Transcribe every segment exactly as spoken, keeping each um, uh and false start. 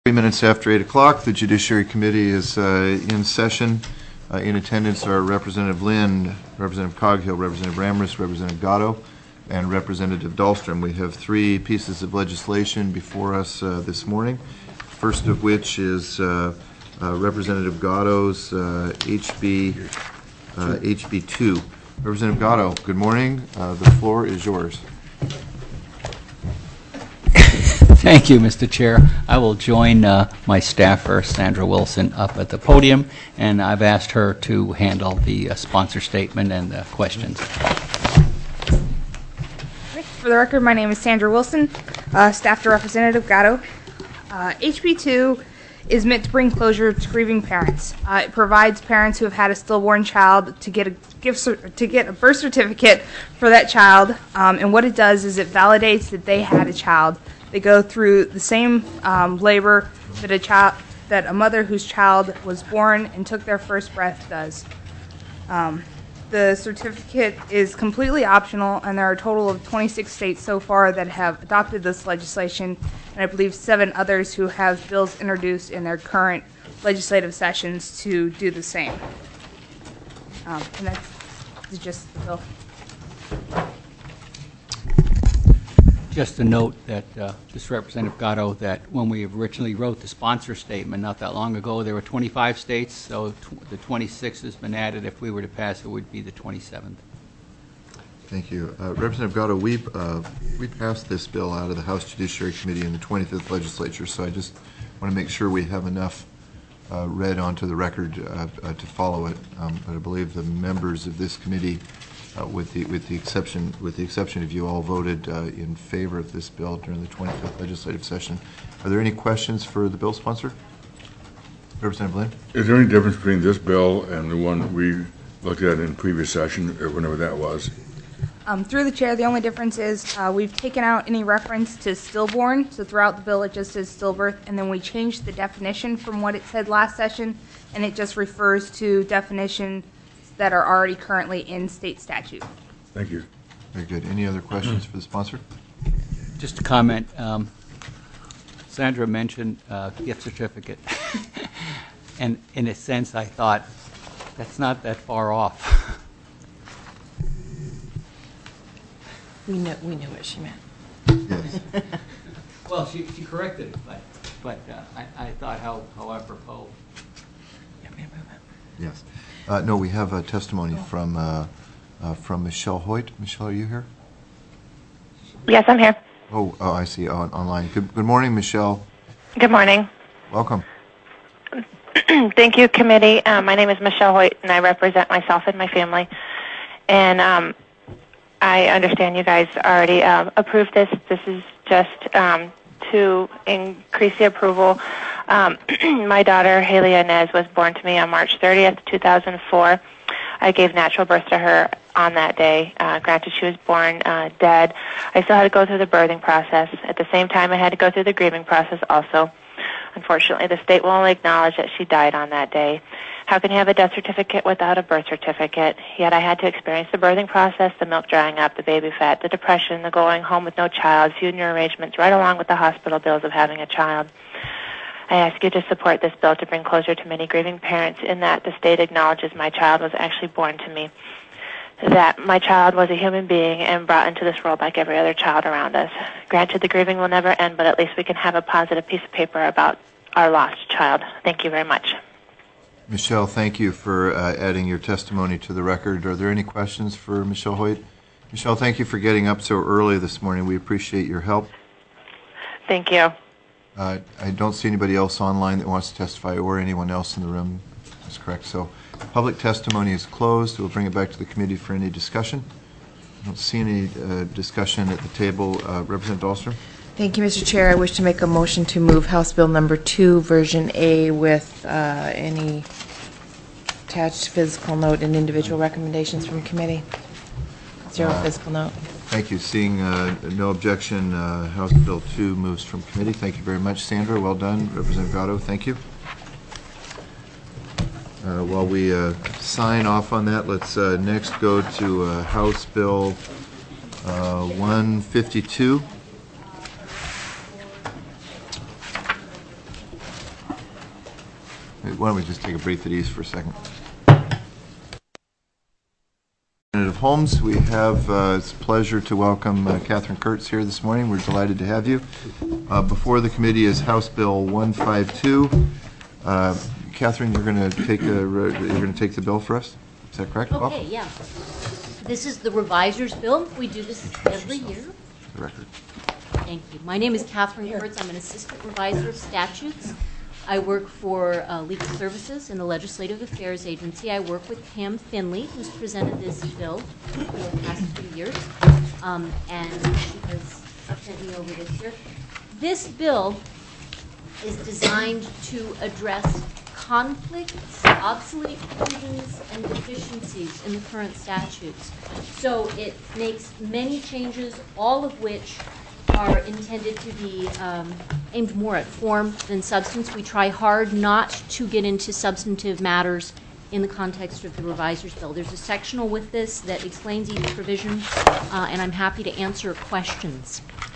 Three minutes after eight o'clock, the Judiciary Committee is uh, in session. Uh, in attendance are Representative Lynn, Representative Coghill, Representative Ramris, Representative Gatto, and Representative Dahlstrom. We have three pieces of legislation before us uh, this morning. First of which is uh, uh, Representative Gatto's uh, H B uh, H B two. Representative Gatto, good morning. Uh, the floor is yours. Thank you, Mister Chair. I will join uh, my staffer, Sandra Wilson, up at the podium, and I've asked her to handle the uh, sponsor statement and the questions. For the record, my name is Sandra Wilson, uh, staff to Representative Gatto. Uh, H B two is meant to bring closure to grieving parents. Uh, it provides parents who have had a stillborn child to get a gift cer- to get a birth certificate for that child, um, and what it does is it validates that they had a child. They go through the same um, labor that a child, that a mother whose child was born and took their first breath does. Um, the certificate is completely optional, and there are a total of twenty-six states so far that have adopted this legislation, and I believe seven others who have bills introduced in their current legislative sessions to do the same. Um, and that's just the bill. Just a note that, uh, this Representative Gatto, that when we originally wrote the sponsor statement not that long ago, there were twenty-five states, so tw- the twenty-sixth has been added. If we were to pass, it would be the twenty-seventh. Thank you. Uh, Representative Gatto, we, uh, we passed this bill out of the House Judiciary Committee in the twenty-fifth legislature, so I just want to make sure we have enough uh, read onto the record uh, uh, to follow it. Um, but I believe the members of this committee, uh, with the with the exception with the exception of you all, voted uh, in favor of this bill during the twenty-fifth legislative session. Are there any questions for the bill sponsor? Representative Lynn? Is there any difference between this bill and the one we looked at in previous session, or whenever that was? Um, through the chair, the only difference is uh, we've taken out any reference to stillborn, so throughout the bill it just says stillbirth, and then we changed the definition from what it said last session, and it just refers to definitions that are already currently in state statute. Thank you. Very good. Any other questions for the sponsor? Just a comment. Um, Sandra mentioned uh, gift certificate, and in a sense, I thought that's not that far off. We know we knew what she meant. Yes. Well, she, she corrected it, but but uh, I, I thought how how apropos. Yes. Uh, no, we have a testimony from uh, uh, from Michelle Hoyt. Michelle, are you here? Yes, I'm here. Oh, oh I see. Oh, online. Good, good morning, Michelle. Good morning. Welcome. Thank you, committee. Um, my name is Michelle Hoyt, and I represent myself and my family. And um, I understand you guys already uh, approved this. This is just um, to increase the approval. Um, my daughter, Haley Inez, was born to me on March thirtieth, two thousand four. I gave natural birth to her on that day. Uh, granted, she was born uh, dead. I still had to go through the birthing process. At the same time, I had to go through the grieving process also. Unfortunately, the state will only acknowledge that she died on that day. How can you have a death certificate without a birth certificate? Yet I had to experience the birthing process, the milk drying up, the baby fat, the depression, the going home with no child, funeral arrangements, right along with the hospital bills of having a child. I ask you to support this bill to bring closure to many grieving parents in that the state acknowledges my child was actually born to me, that my child was a human being and brought into this world like every other child around us. Granted, the grieving will never end, but at least we can have a positive piece of paper about our lost child. Thank you very much. Michelle, thank you for uh, adding your testimony to the record. Are there any questions for Michelle Hoyt? Michelle, thank you for getting up so early this morning. We appreciate your help. Thank you. Uh, I don't see anybody else online that wants to testify, or anyone else in the room. That's correct. So public testimony is closed. We'll bring it back to the committee for any discussion. I don't see any uh, discussion at the table. Uh, Representative Dahlstrom? Thank you, Mister Chair. I wish to make a motion to move House Bill Number Two, Version A, with uh, any attached physical note and individual recommendations from committee. Zero uh, physical note. Thank you. Seeing uh, no objection, uh, House Bill two moves from committee. Thank you very much, Sandra. Well done. Representative Gatto, thank you. Uh, while we uh, sign off on that, let's uh, next go to uh, House Bill uh, one fifty-two. Why don't we just take a breath at ease for a second? Representative Holmes, we have, uh, it's a pleasure to welcome uh, Catherine Kurtz here this morning. We're delighted to have you. Uh, before the committee is House Bill one fifty-two. Uh, Catherine, you're going to take a, you're going to take the bill for us. Is that correct? Bob? Okay, yeah. This is the reviser's bill. We do this every year. The record. Thank you. My name is Catherine Kurtz. I'm an assistant reviser of statutes. I work for uh, Legal Services in the Legislative Affairs Agency. I work with Pam Finley, who's presented this bill for the past few years, um, and she has sent me over this year. This bill is designed to address conflicts, obsolete provisions, and deficiencies in the current statutes. So it makes many changes, all of which are intended to be um, aimed more at form than substance. We try hard not to get into substantive matters in the context of the reviser's bill. There's a sectional with this that explains each provision, uh, and I'm happy to answer questions.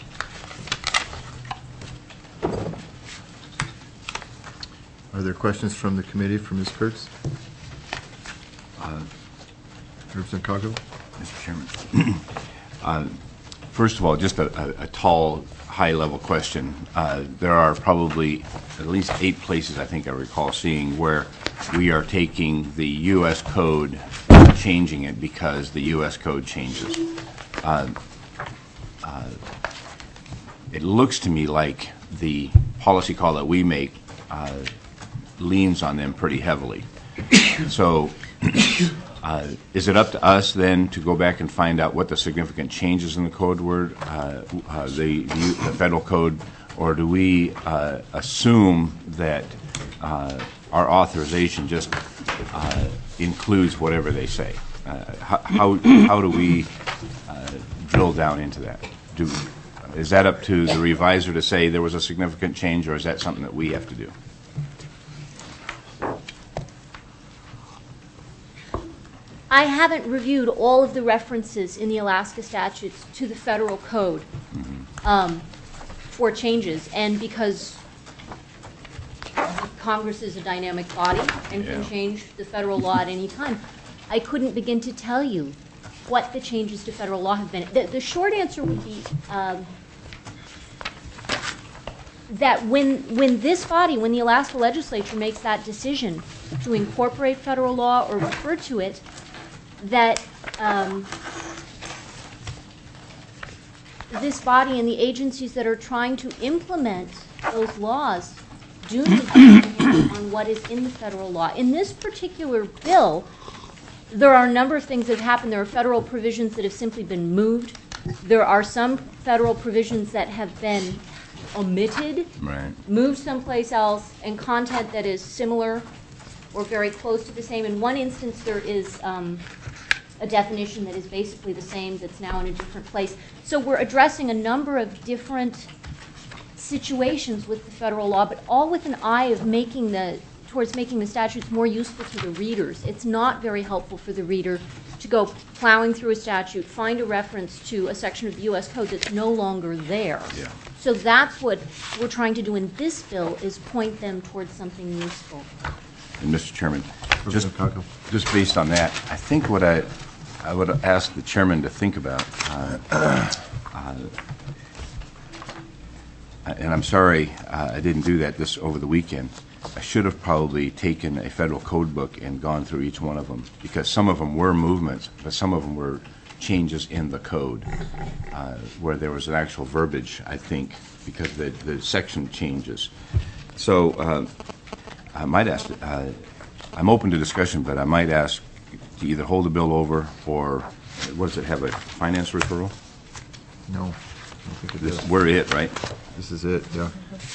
Are there questions from the committee for Miz Kurtz? Uh, Representative Coghill? Mister Chairman. uh, First of all, just a, a, a tall, high-level question. Uh, there are probably at least eight places I think I recall seeing where we are taking the U S code, uh, changing it because the U S code changes. Uh, uh, it looks to me like the policy call that we make uh, leans on them pretty heavily. So. Uh, is it up to us then to go back and find out what the significant changes in the code were, uh, uh, the, the, the federal code, or do we uh, assume that uh, our authorization just uh, includes whatever they say? Uh, how, how, how do we uh, drill down into that? Do, is that up to the reviser to say there was a significant change, or is that something that we have to do? I haven't reviewed all of the references in the Alaska statutes to the federal code um, for changes, and because Congress is a dynamic body and can Yeah. change the federal law at any time, I couldn't begin to tell you what the changes to federal law have been. The, the short answer would be um, that when when this body, when the Alaska legislature makes that decision to incorporate federal law or refer to it, that um, this body and the agencies that are trying to implement those laws do need to depend on what is in the federal law. In this particular bill, there are a number of things that have happened. There are federal provisions that have simply been moved. There are some federal provisions that have been omitted, Right. moved someplace else, and content that is similar or very close to the same. In one instance, there is um, a definition that is basically the same that's now in a different place. So we're addressing a number of different situations with the federal law, but all with an eye of making the towards making the statutes more useful to the readers. It's not very helpful for the reader to go plowing through a statute, find a reference to a section of the U S code that's no longer there. Yeah. So that's what we're trying to do in this bill, is point them towards something useful. And Mister Chairman, just, Representative Coghill. just based on that, I think what I, I would ask the chairman to think about, uh, uh, and I'm sorry uh, I didn't do that this over the weekend. I should have probably taken a federal code book and gone through each one of them, because some of them were movements, but some of them were changes in the code, uh, where there was an actual verbiage, I think, because the, the section changes. So uh, I might ask, uh, I'm open to discussion, but I might ask to either hold the bill over, or, what does it have, a finance referral? No, I don't think it This, is. we're it, right? This is it, yeah.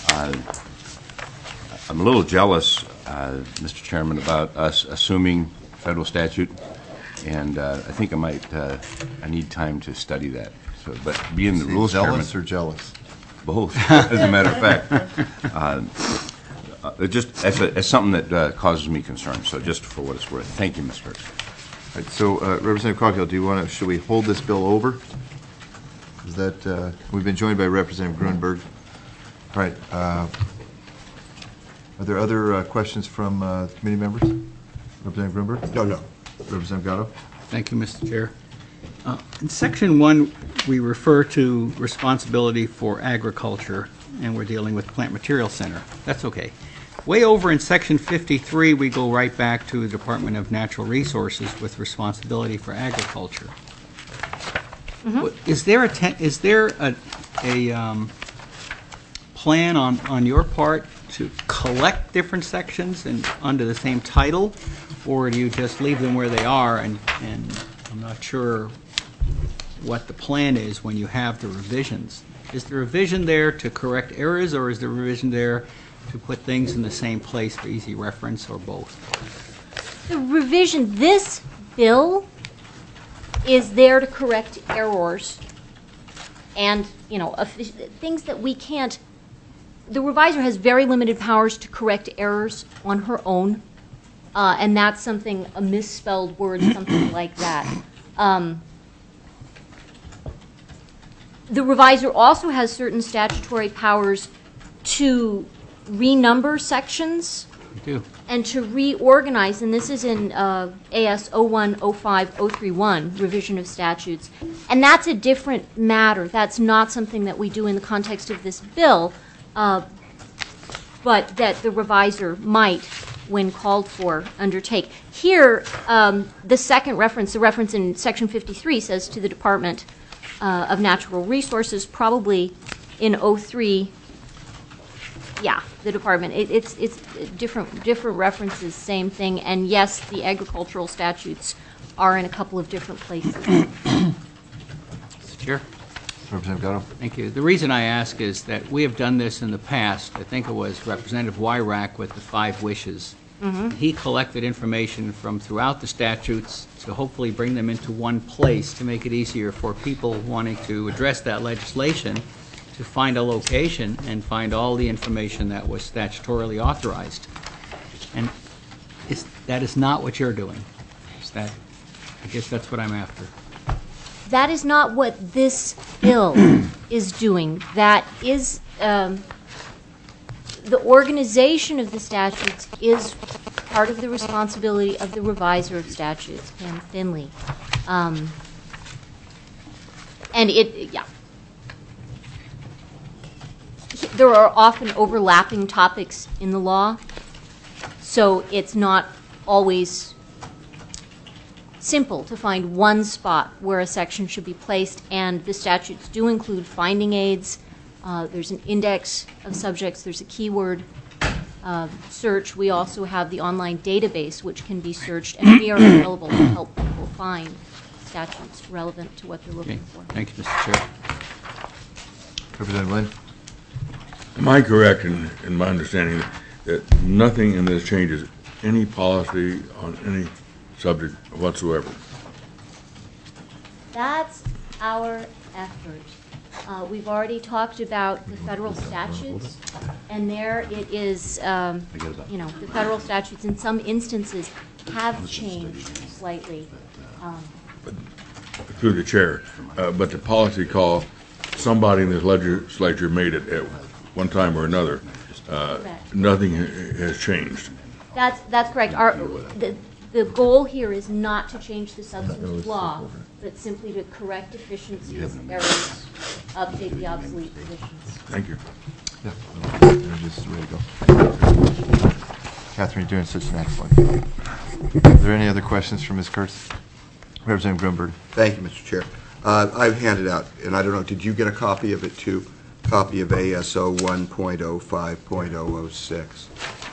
I'm a little jealous, uh, Mister Chairman, about us assuming federal statute, and uh, I think I might, uh, I need time to study that. So, but being the rules chairman, Zealous or jealous? both, as a matter of fact, uh, uh, just as, a, as something that uh, causes me concern. So, just for what it's worth, thank you, Mister Kurtz. All right, so uh, Representative Coghill, do you want to, should we hold this bill over? Is that, uh, we've been joined by Representative Grunberg. All right. Uh, Are there other uh, questions from uh, committee members? Representative Grimberg? No, no. Representative Gatto? Thank you, Mister Chair. Uh, In Section one, we refer to responsibility for agriculture, and we're dealing with Plant Material Center. That's okay. Way over in Section fifty-three, we go right back to the Department of Natural Resources with responsibility for agriculture. W- Is there a, te- is there a, a um, plan on, on your part to collect different sections and under the same title, or do you just leave them where they are? And, and I'm not sure what the plan is when you have the revisions. Is the revision there to correct errors, or is the revision there to put things in the same place for easy reference, or both? The revision, this bill is there to correct errors and, you know, offi- things that we can't. The reviser has very limited powers to correct errors on her own, uh, and that's something, a misspelled word, something like that. Um, the reviser also has certain statutory powers to renumber sections You do. and to reorganize, and this is in uh, A S oh one oh five oh thirty-one, revision of statutes. And that's a different matter. That's not something that we do in the context of this bill, uh, but that the reviser might, when called for, undertake. Here, um, the second reference, the reference in Section fifty-three, says to the Department uh, of Natural Resources, probably in oh three. Yeah, the department. It, it's it's different different references, same thing. And yes, the agricultural statutes are in a couple of different places. Mister Chair. Representative Gatto? Thank you. The reason I ask is that we have done this in the past. I think it was Representative Wyrack with the five wishes. He collected information from throughout the statutes to hopefully bring them into one place to make it easier for people wanting to address that legislation to find a location and find all the information that was statutorily authorized. And it's, that is not what you're doing. Is that, I guess that's what I'm after. That is not what this bill is doing. That is, um, the organization of the statutes is part of the responsibility of the reviser of statutes, Pam Finley. Um, and it, yeah. There are often overlapping topics in the law, so it's not always simple to find one spot where a section should be placed, and the statutes do include finding aids. Uh, there's an index of subjects. There's a keyword uh, search. We also have the online database, which can be searched, and we are available to help people find statutes relevant to what they're looking Okay. for. Thank you, Mister Chair. Representative Lynn? Am I correct in, in my understanding that, that nothing in this changes any policy on any subject whatsoever? That's our effort. Uh, we've already talked about the federal statutes, and there it is, um, you know, the federal statutes in some instances have changed slightly. Um, Through the chair, uh, but the policy call, somebody in this legislature made it at one time or another. Uh, Correct. nothing ha- has changed. That's, that's correct. Our, the, the goal here is not to change the substantive law, but simply to correct deficiencies, errors, update the obsolete provisions. Thank you. Yeah. They're just ready to go. Catherine, you're doing such an excellent job. Are there any other questions from Miz Kurtz? Representative Grimberg? Thank you, Mister Chair. Uh, I've handed out, and I don't know, did you get a copy of it too? Copy of A S O one point oh five point oh oh six.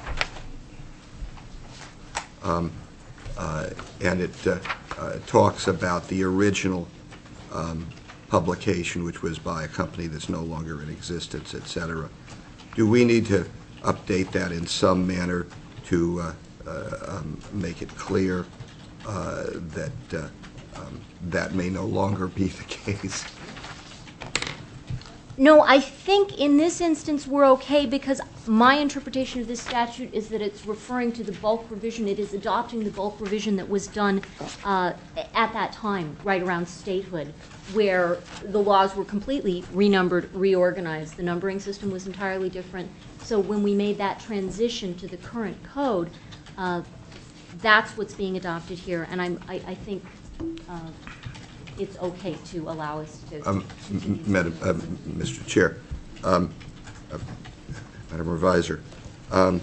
Um, uh, and it uh, uh, talks about the original um, publication, which was by a company that's no longer in existence, et cetera. Do we need to update that in some manner to uh, uh, um, make it clear uh, that uh, um, that may no longer be the case? No, I think in this instance we're okay because my interpretation of this statute is that it's referring to the bulk revision. It is adopting the bulk revision that was done uh, at that time, right around statehood, where the laws were completely renumbered, reorganized. The numbering system was entirely different. So when we made that transition to the current code, uh, that's what's being adopted here, and I'm, I, I think uh, it's okay to allow us to. Um, m- Madam, uh, Mister Chair, um, uh, Madam Reviser, um,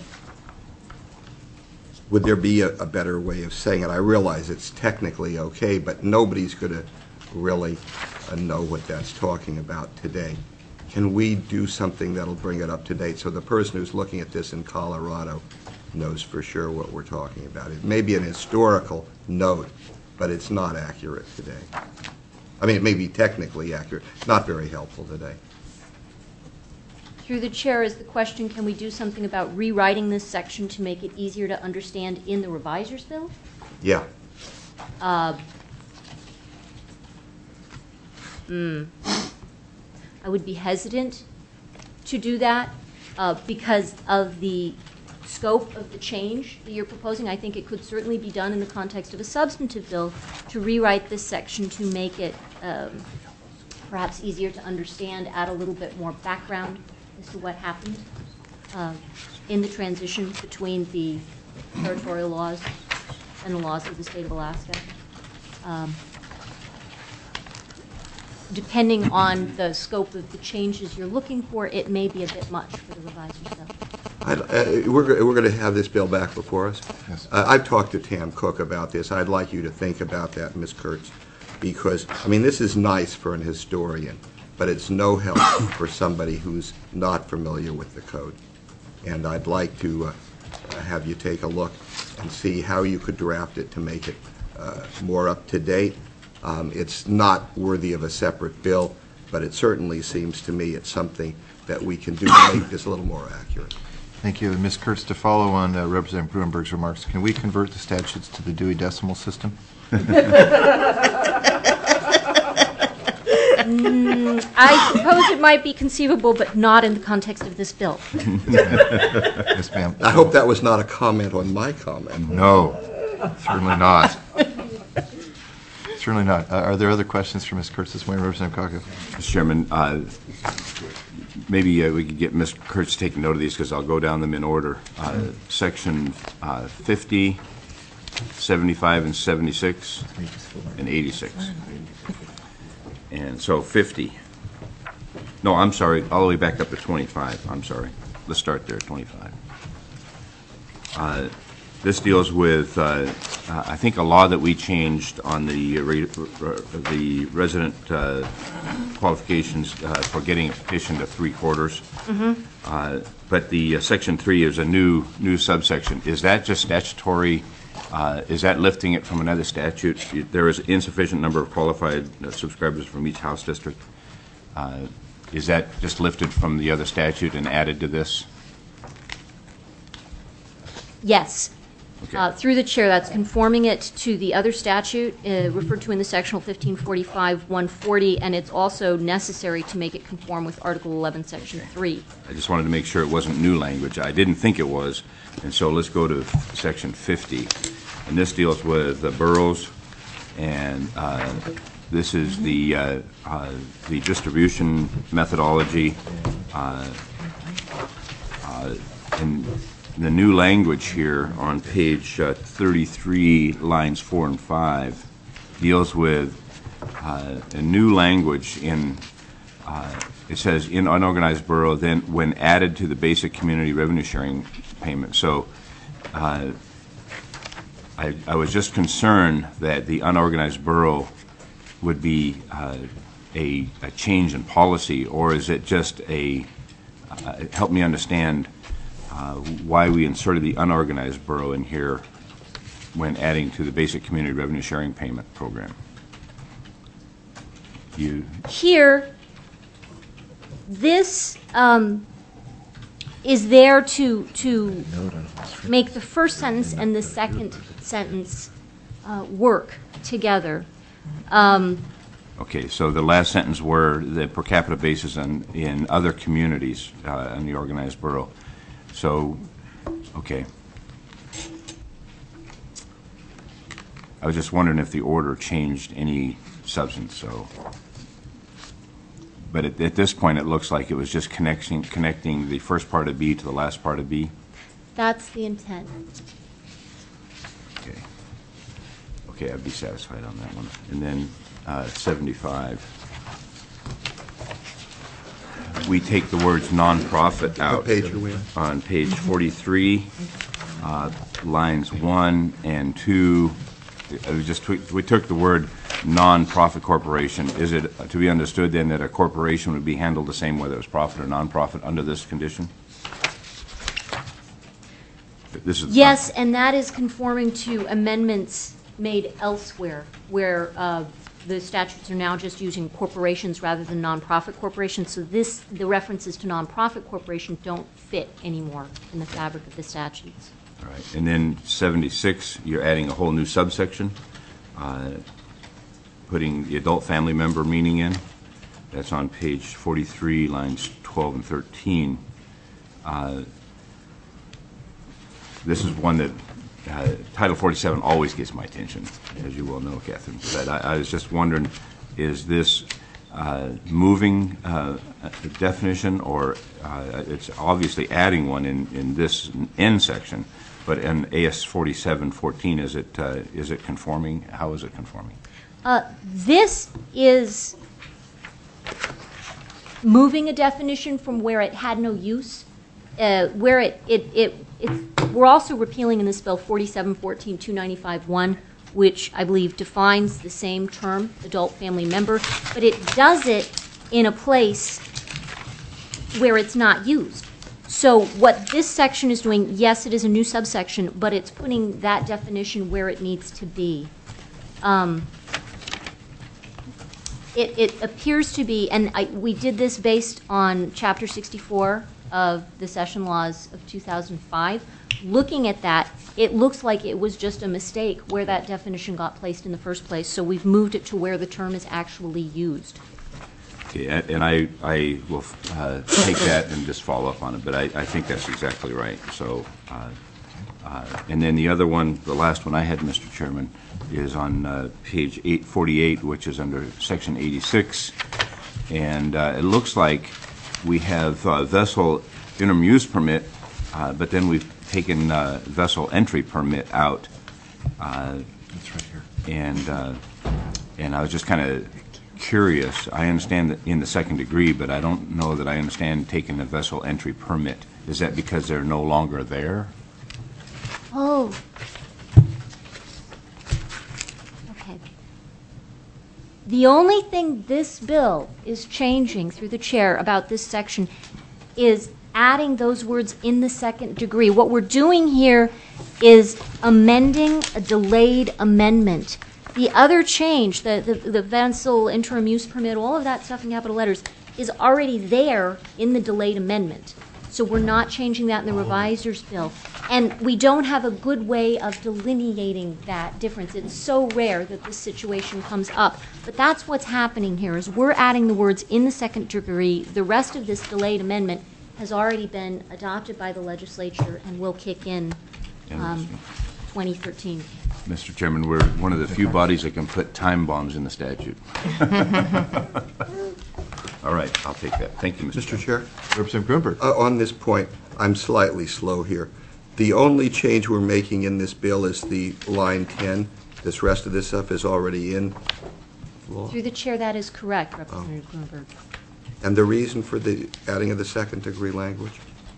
would there be a, a better way of saying it? I realize it's technically okay, but nobody's going to really uh, know what that's talking about today. Can we do something that'll bring it up to date so the person who's looking at this in Colorado knows for sure what we're talking about? It may be an historical note, but it's not accurate today. I mean, it may be technically accurate, not very helpful today. Through the chair is the question, can we do something about rewriting this section to make it easier to understand in the reviser's bill? Yeah. Uh, mm, I would be hesitant to do that uh, because of the scope of the change that you're proposing. I think it could certainly be done in the context of a substantive bill to rewrite this section to make it um, perhaps easier to understand, add a little bit more background as to what happened uh, in the transition between the territorial laws and the laws of the state of Alaska. Um, depending on the scope of the changes you're looking for, it may be a bit much for the reviser's bill. I'd, uh, we're go- we're going to have this bill back before us. Yes. Uh, I've talked to Tam Cook about this. I'd like you to think about that, Miz Kurtz, because, I mean, this is nice for an historian, but it's no help for somebody who's not familiar with the code. And I'd like to uh, have you take a look and see how you could draft it to make it uh, more up to date. Um, it's not worthy of a separate bill, but it certainly seems to me it's something that we can do to make this a little more accurate. Thank you. Miz Kurtz, to follow on uh, Representative Gruenberg's remarks, can we convert the statutes to the Dewey Decimal System? mm, I suppose it might be conceivable, but not in the context of this bill. Yes, ma'am. I hope that was not a comment on my comment. No, certainly not. Certainly not. Uh, are there other questions for Miz Kurtz this morning, Representative Cocker? Mister Chairman, uh, maybe uh, we could get Miz Kurtz to take note of these because I'll go down them in order. Uh, section uh, fifty, seventy-five, and seventy-six, and eighty-six. And so fifty. No, I'm sorry, all the way back up to twenty-five. I'm sorry. Let's start there, twenty-five. Uh, This deals with, uh, uh, I think, a law that we changed on the uh, re- re- the resident uh, qualifications uh, for getting a petition to three quarters. Mm-hmm. Uh, but the uh, section three is a new new subsection. Is that just statutory? Uh, is that lifting it from another statute? There is insufficient number of qualified uh, subscribers from each House district. Uh, is that just lifted from the other statute and added to this? Yes. Okay. Uh, through the chair, that's conforming it to the other statute uh, referred to in the sectional fifteen forty-five one forty, and it's also necessary to make it conform with Article eleven, Section three. I just wanted to make sure it wasn't new language. I didn't think it was, and so let's go to Section fifty. And this deals with the boroughs, and uh, this is the uh, uh, the distribution methodology. Uh, uh, and the new language here on page uh, thirty-three, lines four and five, deals with uh, a new language in, uh, it says, in unorganized borough, then when added to the basic community revenue sharing payment. So uh, I, I was just concerned that the unorganized borough would be uh, a, a change in policy, or is it just a, uh, help me understand Uh, why we inserted the unorganized borough in here when adding to the basic community revenue sharing payment program. You Here, this um, is there to to make the first sentence and the second sentence uh, work together. Um, Okay, so the last sentence were the per capita basis in, in other communities uh, in the organized borough. So, okay. I was just wondering if the order changed any substance, so. But at, at this point, it looks like it was just connecting, connecting the first part of B to the last part of B. That's the intent. Okay. Okay, I'd be satisfied on that one. And then uh, seventy-five. We take the words nonprofit out. What page are we on? On page forty-three, uh, lines one and two. It was just, we took the word non-profit corporation. Is it to be understood then that a corporation would be handled the same whether it was profit or non-profit under this condition? This is Yes, and that is conforming to amendments made elsewhere, where uh, the statutes are now just using corporations rather than nonprofit corporations. So this, the references to nonprofit corporation don't fit anymore in the fabric of the statutes. All right. And then seventy-six, you're adding a whole new subsection, uh, putting the adult family member meaning in. That's on page forty-three, lines twelve and thirteen. Uh, this is one that uh, Title forty-seven always gets my attention, as you well know, Catherine. But I, I was just wondering, is this uh, moving uh, a definition, or uh, it's obviously adding one in, in this N section, but in A S forty-seven fourteen, is it uh, is it conforming? How is it conforming? Uh, this is moving a definition from where it had no use, uh, where it, it, it, it, we're also repealing in this bill forty-seven fourteen two ninety-five one, which I believe defines the same term, adult family member, but it does it in a place where it's not used. So what this section is doing, yes, it is a new subsection, but it's putting that definition where it needs to be. Um, It, it appears to be, and I, we did this based on Chapter sixty-four of the Session Laws of two thousand five. Looking at that, it looks like it was just a mistake where that definition got placed in the first place, so we've moved it to where the term is actually used. Okay, and and I, I will uh, take that and just follow up on it, but I, I think that's exactly right. So, uh, uh, and then the other one, the last one I had, Mister Chairman, is on uh, page eight forty-eight, which is under section eighty-six, and uh, it looks like we have uh, vessel interim use permit, uh, but then we've taken uh, vessel entry permit out. Uh, That's right here. and uh, and I was just kind of curious. I understand that in the second degree, but I don't know that I understand taking a vessel entry permit. Is that because they're no longer there? Oh. Okay. The only thing this bill is changing through the chair about this section is adding those words in the second degree. What we're doing here is amending a delayed amendment. The other change, the, the, the vessel interim use permit, all of that stuff in capital letters, is already there in the delayed amendment. So we're not changing that in the reviser's bill. And we don't have a good way of delineating that difference. It's so rare that this situation comes up. But that's what's happening here, is we're adding the words in the second degree. The rest of this delayed amendment has already been adopted by the legislature and will kick in um, twenty thirteen. Mister Chairman, we're one of the few bodies that can put time bombs in the statute. All right, I'll take that. Thank you, Mister Mister Chair? Representative Grunberg. Uh, On this point, I'm slightly slow here. The only change we're making in this bill is the line ten. This rest of this stuff is already in law. Through the chair, that is correct, Representative Grunberg. And the reason for the adding of the second-degree language?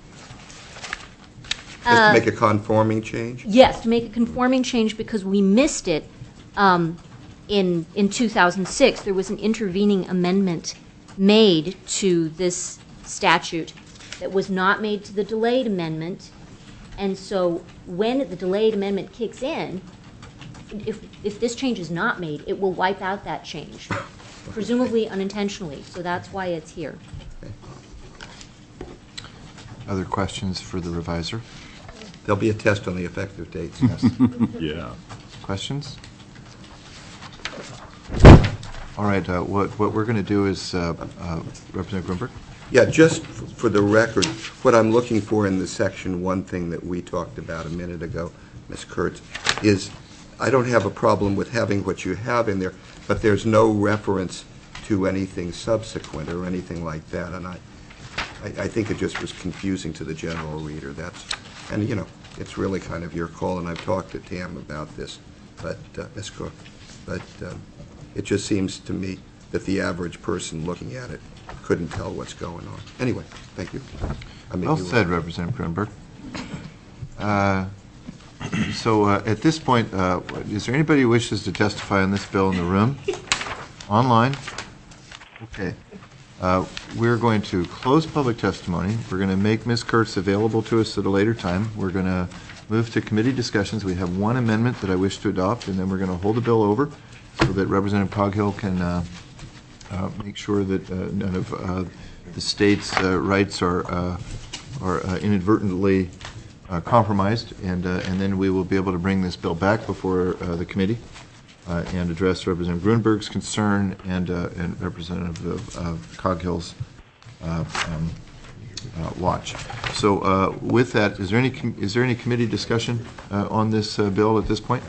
Just Uh, to make a conforming change? Yes, to make a conforming change because we missed it um, in, in two thousand six. There was an intervening amendment made to this statute that was not made to the delayed amendment. And so when the delayed amendment kicks in, if, if this change is not made, it will wipe out that change, presumably unintentionally. So that's why it's here. Other questions for the reviser? There'll be a test on the effective dates. Yes. Yeah. Questions? All right, uh, what, what we're going to do is, uh, uh, Representative Grunberg? Yeah, just f- for the record, what I'm looking for in the section one thing that we talked about a minute ago, Miz Kurtz, is I don't have a problem with having what you have in there, but there's no reference to anything subsequent or anything like that, and I, I, I think it just was confusing to the general reader. That's, and you know, it's really kind of your call, and I've talked to Tam about this, but uh, Miz Cook, but um, it just seems to me that the average person looking at it couldn't tell what's going on. Anyway, thank you. I mean, Well you- said, Representative Grunberg. Uh, So uh, at this point, uh, is there anybody who wishes to testify on this bill in the room? Online? Okay. Uh, We're going to close public testimony. We're going to make Miz Kurtz available to us at a later time. We're going to move to committee discussions. We have one amendment that I wish to adopt, and then we're going to hold the bill over so that Representative Coghill can uh, uh, make sure that uh, none of uh, the state's uh, rights are, uh, are uh, inadvertently uh, compromised, and, uh, and then we will be able to bring this bill back before uh, the committee uh, and address Representative Grunberg's concern and, uh, and Representative of, of Coghill's uh, um, uh, watch. So uh, with that, is there any com- is there any committee discussion uh, on this uh, bill at this point?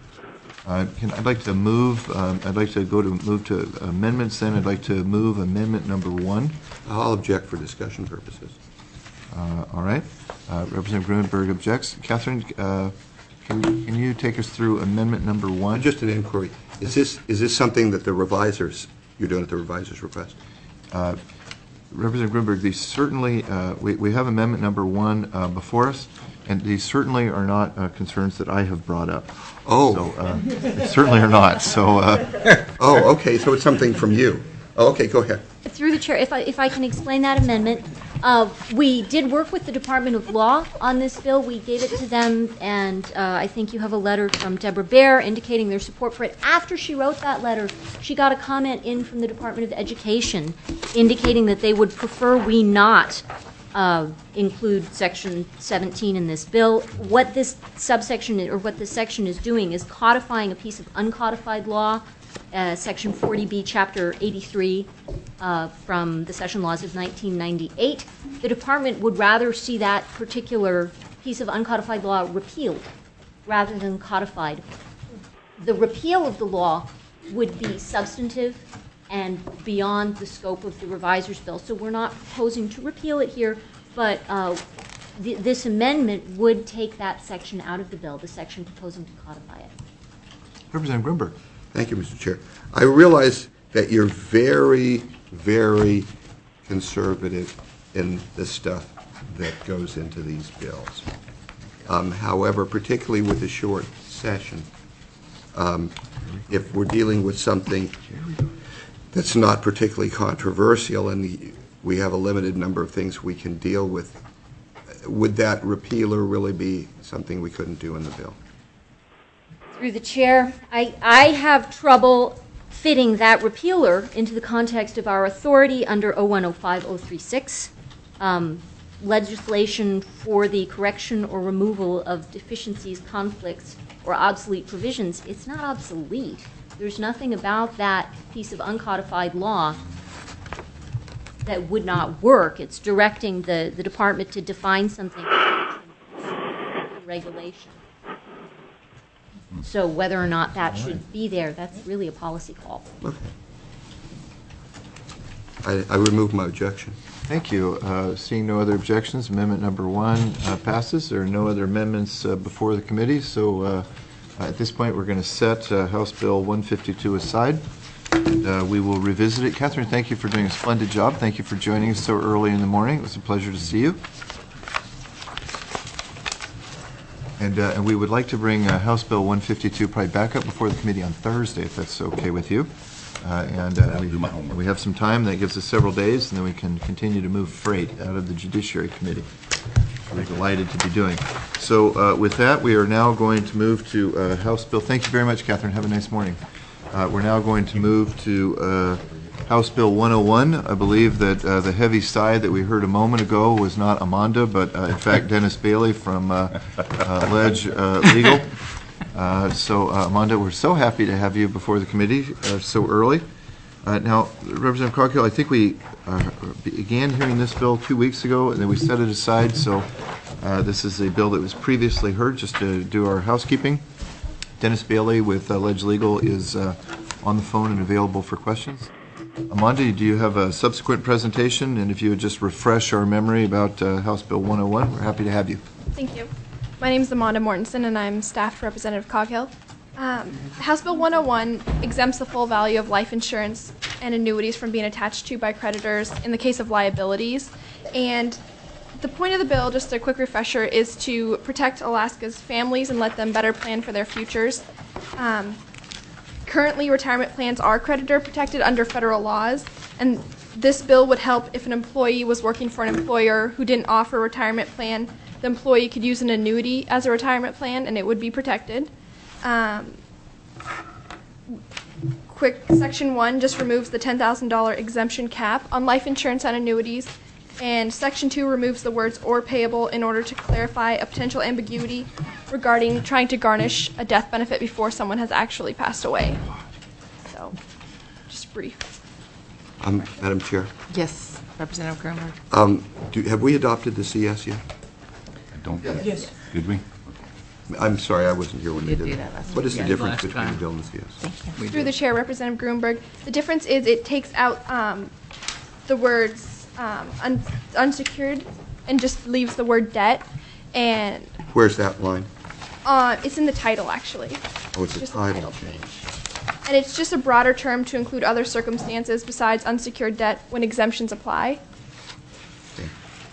Uh, can, I'd like to move. Um, I'd like to go to move to amendments. Then I'd like to move amendment number one. I'll object for discussion purposes. Uh, all right. Uh, Representative Grunberg objects. Catherine, uh, can, can you take us through amendment number one? Just an inquiry. Is this, is this something that the revisers, you're doing at the revisers' request? Uh, Representative Grunberg, these certainly, uh, we, we have amendment number one uh, before us, and these certainly are not uh, concerns that I have brought up. Oh. So, uh, they certainly are not. So, uh, Oh, okay, so it's something from you. Oh, okay, go ahead. Through the chair, if I, if I can explain that amendment, uh, we did work with the Department of Law on this bill. We gave it to them, and uh, I think you have a letter from Deborah Baer indicating their support for it. After she wrote that letter, she got a comment in from the Department of Education indicating that they would prefer we not uh, include Section seventeen in this bill. What this subsection, or what this section is doing, is codifying a piece of uncodified law, Uh, Section forty B, Chapter eighty-three, uh, from the Session Laws of nineteen ninety-eight. The department would rather see that particular piece of uncodified law repealed rather than codified. The repeal of the law would be substantive and beyond the scope of the reviser's bill. So we're not proposing to repeal it here, but uh, th- this amendment would take that section out of the bill, the section proposing to codify it. Representative Grunberg. Thank you, Mister Chair. I realize that you're very, very conservative in the stuff that goes into these bills. Um, however, particularly with a short session, um, if we're dealing with something that's not particularly controversial and the, we have a limited number of things we can deal with, would that repealer really be something we couldn't do in the bill? Through the chair, I, I have trouble fitting that repealer into the context of our authority under oh one oh five oh thirty-six, um, legislation for the correction or removal of deficiencies, conflicts, or obsolete provisions. It's not obsolete. There's nothing about that piece of uncodified law that would not work. It's directing the, the department to define something regulation. So whether or not that should be there, that's really a policy call. Okay. I, I remove my objection. Thank you. Uh, Seeing no other objections, amendment number one uh, passes. There are no other amendments uh, before the committee, so uh, at this point, we're going to set uh, House Bill one fifty-two aside, and uh, we will revisit it. Catherine, thank you for doing a splendid job. Thank you for joining us so early in the morning. It was a pleasure to see you. And, uh, and we would like to bring uh, House Bill one fifty-two probably back up before the committee on Thursday, if that's okay with you. Uh, and uh, we, we have some time. That gives us several days, and then we can continue to move freight out of the Judiciary Committee. We're delighted to be doing. So uh, with that, we are now going to move to uh, House Bill. Thank you very much, Catherine. Have a nice morning. Uh, we're now going to move to uh, House Bill one oh one. I believe that uh, the heavy sigh that we heard a moment ago was not Amanda, but uh, in fact Dennis Bailey from uh, uh, Ledge uh, Legal. Uh, so uh, Amanda, we're so happy to have you before the committee uh, so early. Uh, Now, Representative Coghill, I think we uh, began hearing this bill two weeks ago, and then we set it aside, so uh, this is a bill that was previously heard, just to do our housekeeping. Dennis Bailey with uh, Ledge Legal is uh, on the phone and available for questions. Amanda, do you have a subsequent presentation? And if you would just refresh our memory about uh, House Bill one oh one, we're happy to have you. Thank you. My name is Amanda Mortensen, and I'm staff to Representative Coghill. Um, House Bill one oh one exempts the full value of life insurance and annuities from being attached to by creditors in the case of liabilities. And the point of the bill, just a quick refresher, is to protect Alaska's families and let them better plan for their futures. Um, currently, retirement plans are creditor protected under federal laws, and this bill would help if an employee was working for an employer who didn't offer a retirement plan. The employee could use an annuity as a retirement plan, and it would be protected. Um, quick, Section one just removes the ten thousand dollars exemption cap on life insurance and annuities, and Section two removes the words "or payable" in order to clarify a potential ambiguity regarding trying to garnish a death benefit before someone has actually passed away. So, just brief. Um, Madam Chair, Yes, Representative Grunberg. um, do, have we adopted the C S yet? I don't think. Yes. Did we? I'm sorry, I wasn't here when they Did did do that. that last What is week. the Yeah, difference last between the time. bill and the C S? We Through do. the chair, Representative Grunberg, the difference is it takes out um, the words um, un- unsecured and just leaves the word debt, and Where's that line? uh, it's in the title actually. Oh, it's a Just title change. change. And it's just a broader term to include other circumstances besides unsecured debt when exemptions apply. Okay.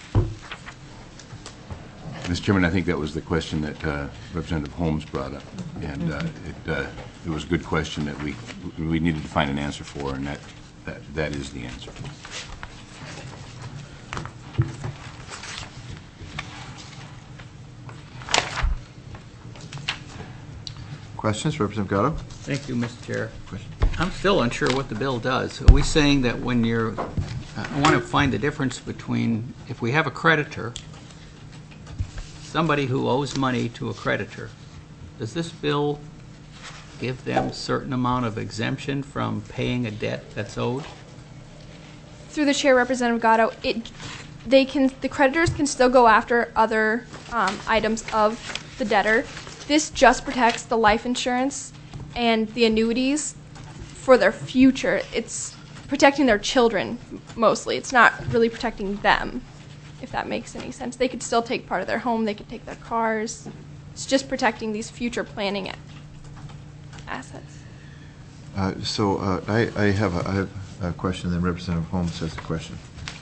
Mister Chairman, I think that was the question that uh, Representative Holmes brought up, and uh, it, uh, it was a good question that we we needed to find an answer for, and that that, that is the answer. Questions, Representative Gatto? Thank you, Mister Chair. Question? I'm still unsure what the bill does. Are we saying that when you're, I want to find the difference between, if we have a creditor, somebody who owes money to a creditor, does this bill give them a certain amount of exemption from paying a debt that's owed? Through the chair, Representative Gatto, it they can the creditors can still go after other um, items of the debtor. This just protects the life insurance and the annuities for their future. It's protecting their children mostly. It's not really protecting them, if that makes any sense. They could still take part of their home. They could take their cars. It's just protecting these future planning assets. Uh, So uh, I I have a- I have a question, then Representative Holmes has a question.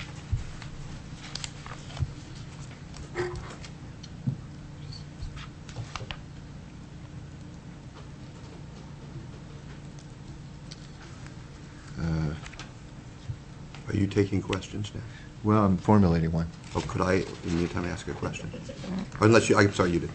Uh, Are you taking questions now? Well, I'm formulating one. Oh, could I, in the meantime, ask a question? Unless you, I'm sorry, you did.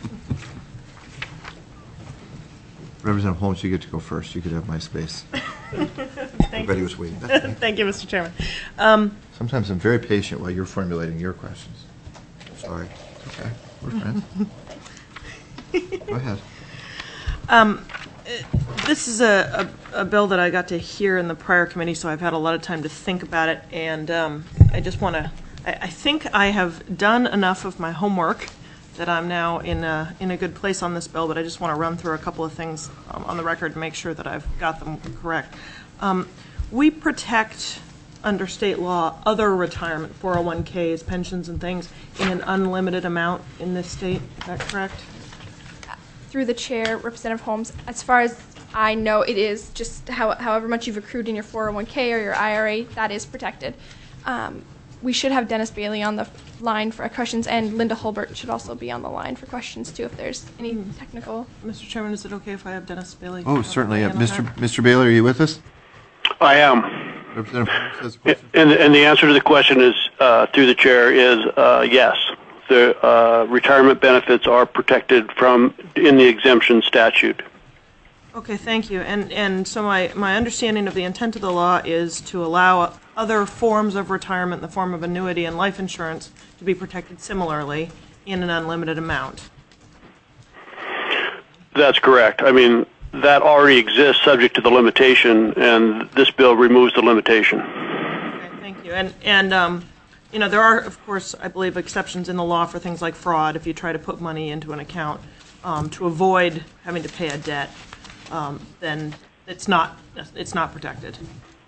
Representative Holmes, you get to go first. You could have my space. Everybody was waiting. That's okay. Thank you, Mister Chairman. Um, Sometimes I'm very patient while you're formulating your questions. Sorry. Okay, we're friends. Go ahead. um, uh, This is a, a, a bill that I got to hear in the prior committee, so I've had a lot of time to think about it, and um, I just want to, I, I think I have done enough of my homework that I'm now in a, in a good place on this bill, but I just want to run through a couple of things um, on the record and make sure that I've got them correct. Um, we protect, under state law, other retirement, four oh one Ks, pensions and things, in an unlimited amount in this state. Is that correct? Through the chair, Representative Holmes, as far as I know, it is just how, however much you've accrued in your four oh one K or your I R A, that is protected. Um, we should have Dennis Bailey on the line for questions, and Linda Holbert should also be on the line for questions too, if there's any technical. Mister Chairman, is it okay if I have Dennis Bailey? Oh, certainly. Yeah. Mister Mister Bailey, are you with us? I am. Representative Holmes has a question. And, and the answer to the question is, uh, through the chair, is uh, yes. The uh, retirement benefits are protected from in the exemption statute. Okay, thank you. And and so my, my understanding of the intent of the law is to allow other forms of retirement in the form of annuity and life insurance to be protected similarly in an unlimited amount. That's correct. I mean, that already exists subject to the limitation, and this bill removes the limitation. Okay, thank you. And, and um, you know, there are, of course, I believe, exceptions in the law for things like fraud if you try to put money into an account um, to avoid having to pay a debt, um, then it's not, it's not protected.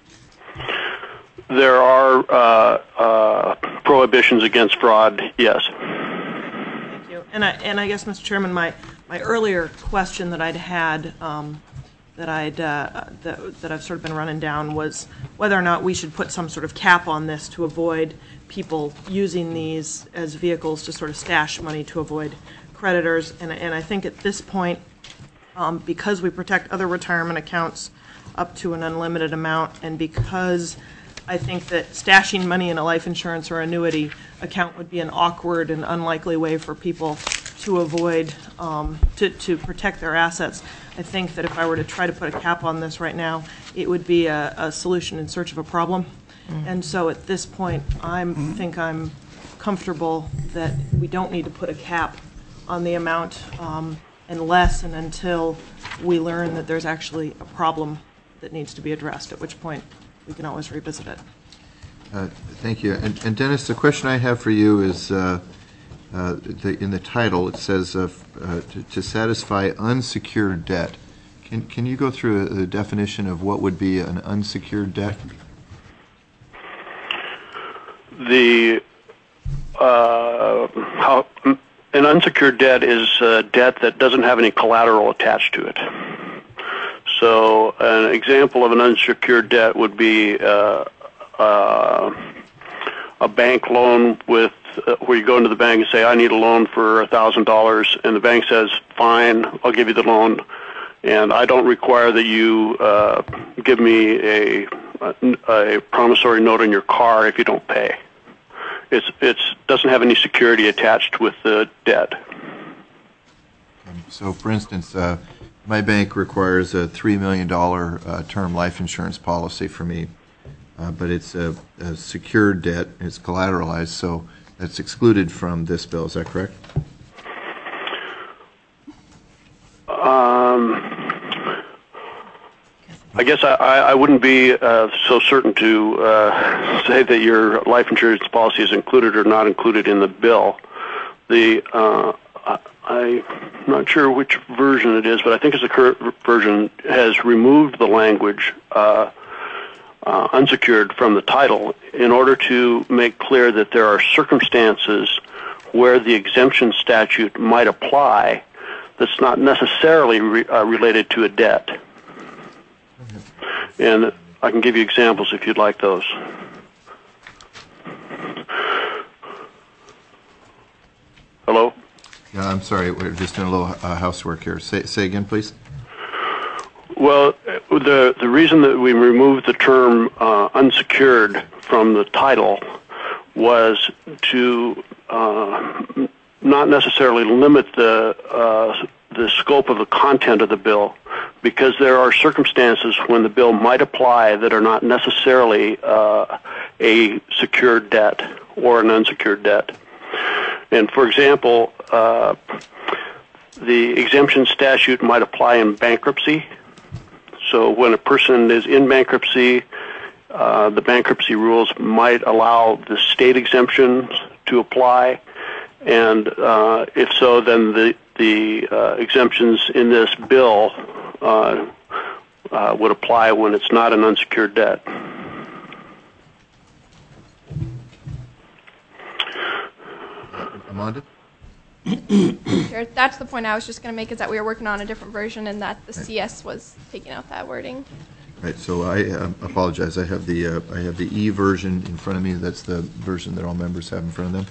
There are uh, uh, prohibitions against fraud, yes. Thank you. And I, and I guess, Mister Chairman, my, my earlier question that I'd had, um, that I'd uh, that, that I've sort of been running down was whether or not we should put some sort of cap on this to avoid people using these as vehicles to sort of stash money to avoid creditors. And, and I think at this point, um, because we protect other retirement accounts up to an unlimited amount, and because I think that stashing money in a life insurance or annuity account would be an awkward and unlikely way for people to avoid, um, to, to protect their assets. I think that if I were to try to put a cap on this right now, it would be a, a solution in search of a problem. Mm-hmm. And so at this point, I mm-hmm. think I'm comfortable that we don't need to put a cap on the amount um, unless and until we learn that there's actually a problem that needs to be addressed, at which point we can always revisit it. Uh, thank you. And, and Dennis, the question I have for you is, uh, uh, the, in the title, it says uh, uh, to, to satisfy unsecured debt. Can, can you go through a, a definition of what would be an unsecured debt? The uh, how, an unsecured debt is a debt that doesn't have any collateral attached to it. So an example of an unsecured debt would be uh, uh, a bank loan with uh, where you go into the bank and say, I need a loan for one thousand dollars, and the bank says, fine, I'll give you the loan, and I don't require that you uh, give me a, a, a promissory note on your car if you don't pay. It's it's doesn't have any security attached with the debt. So, for instance, uh, my bank requires a three million dollars uh, term life insurance policy for me, uh, but it's a, a secured debt. It's collateralized, so that's excluded from this bill. Is that correct? Um, I guess I, I wouldn't be uh, so certain to uh, say that your life insurance policy is included or not included in the bill. The uh, I, I'm not sure which version it is, but I think it's the current version has removed the language uh, uh, unsecured from the title in order to make clear that there are circumstances where the exemption statute might apply that's not necessarily re, uh, related to a debt. And I can give you examples if you'd like those. Hello? Yeah, I'm sorry. We're just doing a little uh, housework here. Say, say again, please. Well, the the reason that we removed the term uh, unsecured from the title was to uh, not necessarily limit the uh, the scope of the content of the bill, because there are circumstances when the bill might apply that are not necessarily uh, a secured debt or an unsecured debt. And for example, uh, the exemption statute might apply in bankruptcy. So when a person is in bankruptcy, uh, the bankruptcy rules might allow the state exemptions to apply. And uh, if so, then the, the uh, exemptions in this bill uh, uh, would apply when it's not an unsecured debt. Amanda? Sure. That's the point I was just going to make, is that we were working on a different version and that the C S was taking out that wording. Right. So I uh, apologize. I have the uh, I have the E version in front of me. That's the version that all members have in front of them.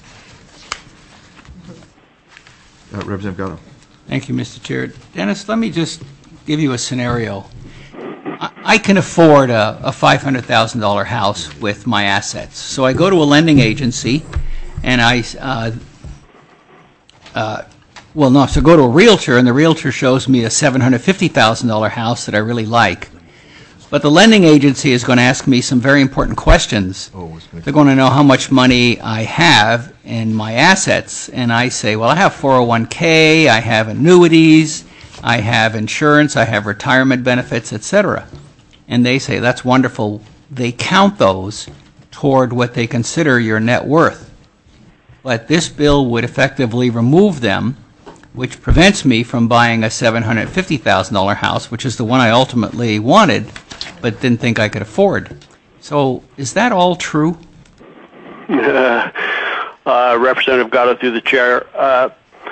Uh, Representative Gatto. Thank you, Mister Chair. Dennis, let me just give you a scenario. I, I can afford a, a five hundred thousand dollars house with my assets. So I go to a lending agency and I, uh, uh, well, no, so go to a realtor and the realtor shows me a seven hundred fifty thousand dollars house that I really like. But the lending agency is going to ask me some very important questions. Oh, They're going to know how much money I have in my assets. And I say, well, I have four oh one K, I have annuities, I have insurance, I have retirement benefits, et cetera. And they say, that's wonderful. They count those toward what they consider your net worth. But this bill would effectively remove them, which prevents me from buying a seven hundred fifty thousand dollar house, which is the one I ultimately wanted, but didn't think I could afford. So is that all true? Uh, uh, Representative Gatto through the chair. Uh,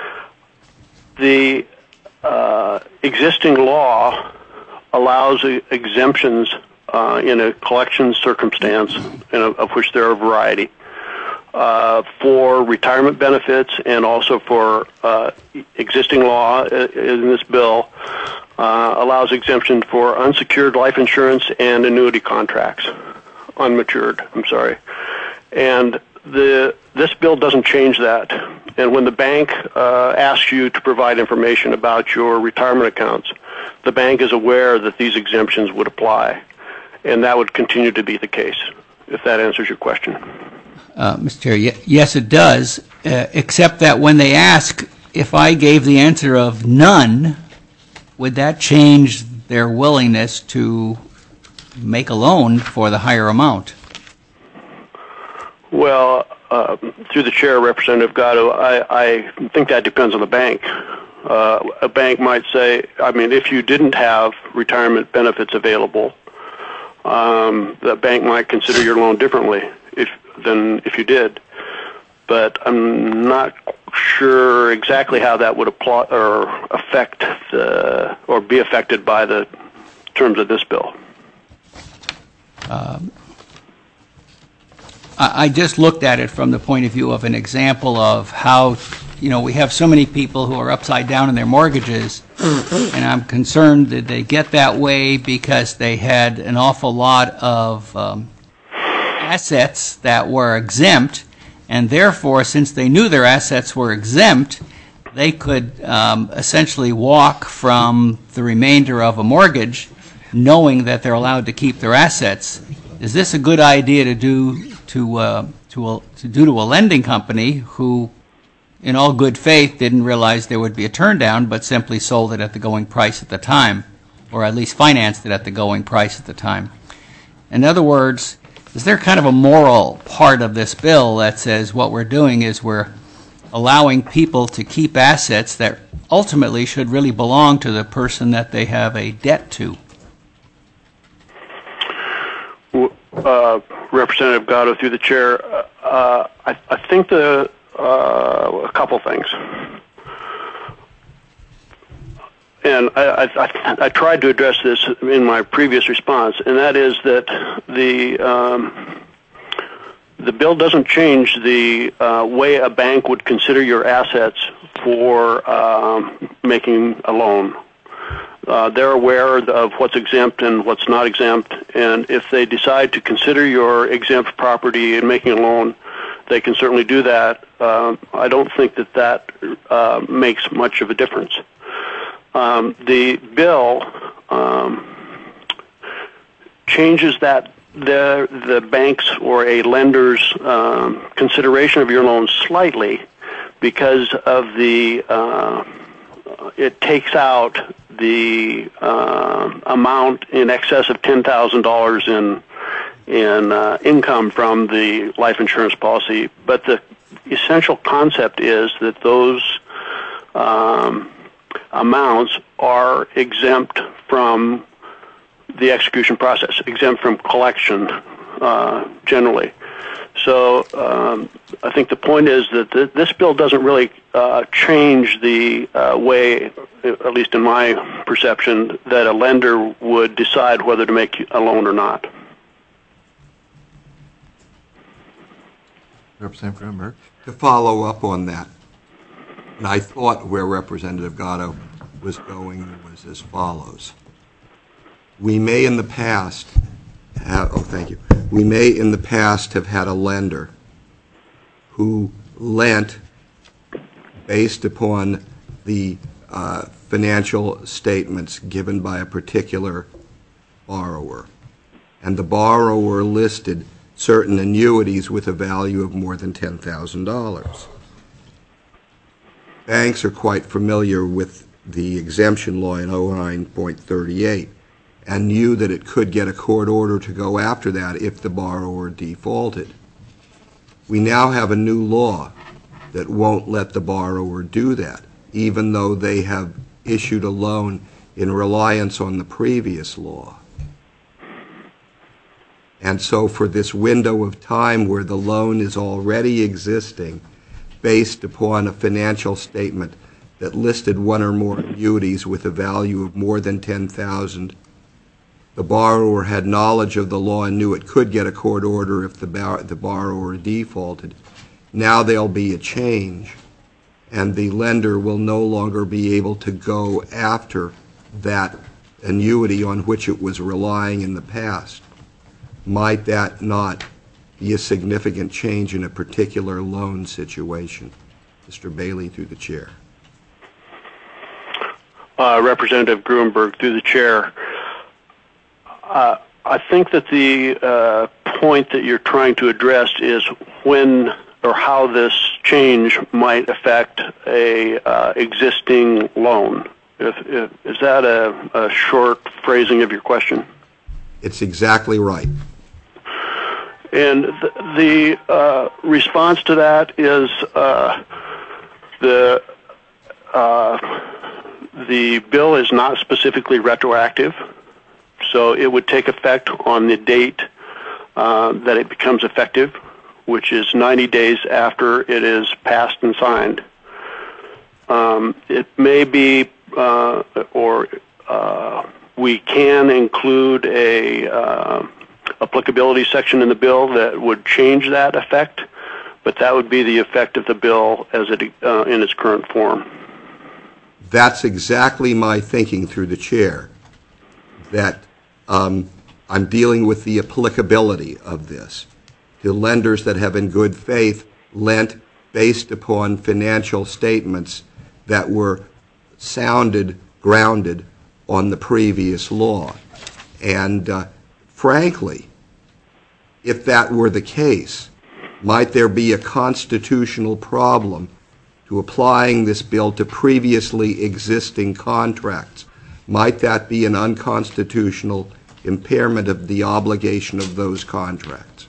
the uh, existing law allows uh, exemptions uh, in a collection circumstance, in a, of which there are a variety, uh, for retirement benefits and also for uh, existing law in this bill uh, allows exemption for unsecured life insurance and annuity contracts, unmatured, I'm sorry. And the this bill doesn't change that. And when the bank uh, asks you to provide information about your retirement accounts, the bank is aware that these exemptions would apply, and that would continue to be the case, if that answers your question. Uh, Mister Chair, y- yes, it does, uh, except that when they ask if I gave the answer of none, would that change their willingness to make a loan for the higher amount? Well, uh, through the chair, Representative Gatto, I, I think that depends on the bank. Uh, a bank might say, I mean, if you didn't have retirement benefits available, um, the bank might consider your loan differently if, than if you did. But I'm not sure exactly how that would apply or affect the, or be affected by the terms of this bill. Um, I just looked at it from the point of view of an example of how, you know, we have so many people who are upside down in their mortgages, and I'm concerned that they get that way because they had an awful lot of um, assets that were exempt, and therefore, since they knew their assets were exempt, they could um, essentially walk from the remainder of a mortgage knowing that they're allowed to keep their assets. Is this a good idea to do to uh, to a, to do to a lending company who, in all good faith, didn't realize there would be a turn down, but simply sold it at the going price at the time, or at least financed it at the going price at the time? In other words, is there kind of a moral part of this bill that says what we're doing is we're allowing people to keep assets that ultimately should really belong to the person that they have a debt to? Uh, Representative Gatto, through the chair, uh, I, I think the uh, a couple things, and I, I, I tried to address this in my previous response, and that is that the um, the bill doesn't change the uh, way a bank would consider your assets for um, making a loan. Uh, they're aware of what's exempt and what's not exempt, and if they decide to consider your exempt property in making a loan, they can certainly do that. Uh, I don't think that that uh, makes much of a difference. Um, the bill um, changes that the the bank's or a lender's um, consideration of your loan slightly because of the uh, it takes out the uh, amount in excess of ten thousand dollars in in uh, income from the life insurance policy. But the essential concept is that those um, amounts are exempt from the execution process, exempt from collection uh, generally. So um, I think the point is that th- this bill doesn't really uh, change the uh, way, at least in my perception, that a lender would decide whether to make a loan or not. Representative Graham-Merck. To follow up on that, and I thought where Representative Gatto was going was as follows. We may in the past have, oh, thank you. We may in the past have had a lender who lent based upon the uh, financial statements given by a particular borrower. And the borrower listed certain annuities with a value of more than ten thousand dollars. Banks are quite familiar with the exemption law in oh nine point thirty-eight and knew that it could get a court order to go after that if the borrower defaulted. We now have a new law that won't let the borrower do that, even though they have issued a loan in reliance on the previous law. And so for this window of time where the loan is already existing based upon a financial statement that listed one or more annuities with a value of more than ten thousand dollars, the borrower had knowledge of the law and knew it could get a court order if the, bar- the borrower defaulted. Now there'll be a change, and the lender will no longer be able to go after that annuity on which it was relying in the past. Might that not be a significant change in a particular loan situation? Mister Bailey, through the chair. Uh, Representative Gruenberg, through the chair. Uh, I think that the uh, point that you're trying to address is when or how this change might affect a uh, existing loan. If, if, is that a, a short phrasing of your question? It's exactly right. And the, the uh, response to that is uh, the uh, the bill is not specifically retroactive, so it would take effect on the date uh, that it becomes effective, which is ninety days after it is passed and signed. Um, it may be, uh, or uh, we can include a uh, applicability section in the bill that would change that effect, but that would be the effect of the bill as it uh, in its current form. That's exactly my thinking, through the chair, that um, I'm dealing with the applicability of this to lenders that have in good faith lent based upon financial statements that were sounded, grounded on the previous law. And uh, frankly, if that were the case, might there be a constitutional problem to applying this bill to previously existing contracts? Might that be an unconstitutional impairment of the obligation of those contracts?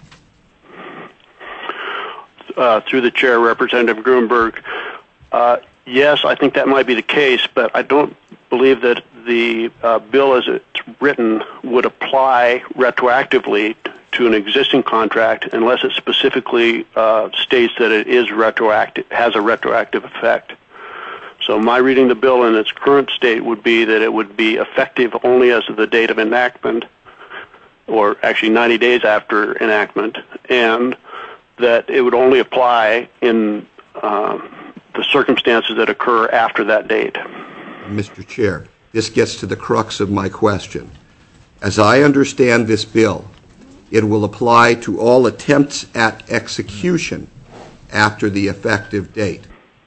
Uh, through the chair, Representative Gruenberg, uh, yes, I think that might be the case, but I don't believe that the uh, bill as it's written would apply retroactively to an existing contract unless it specifically uh, states that it is retroactive, has a retroactive effect. So my reading the bill in its current state would be that it would be effective only as of the date of enactment, or actually ninety days after enactment, and that it would only apply in uh, the circumstances that occur after that date. Mister Chair, this gets to the crux of my question. As I understand this bill, it will apply to all attempts at execution after the effective date.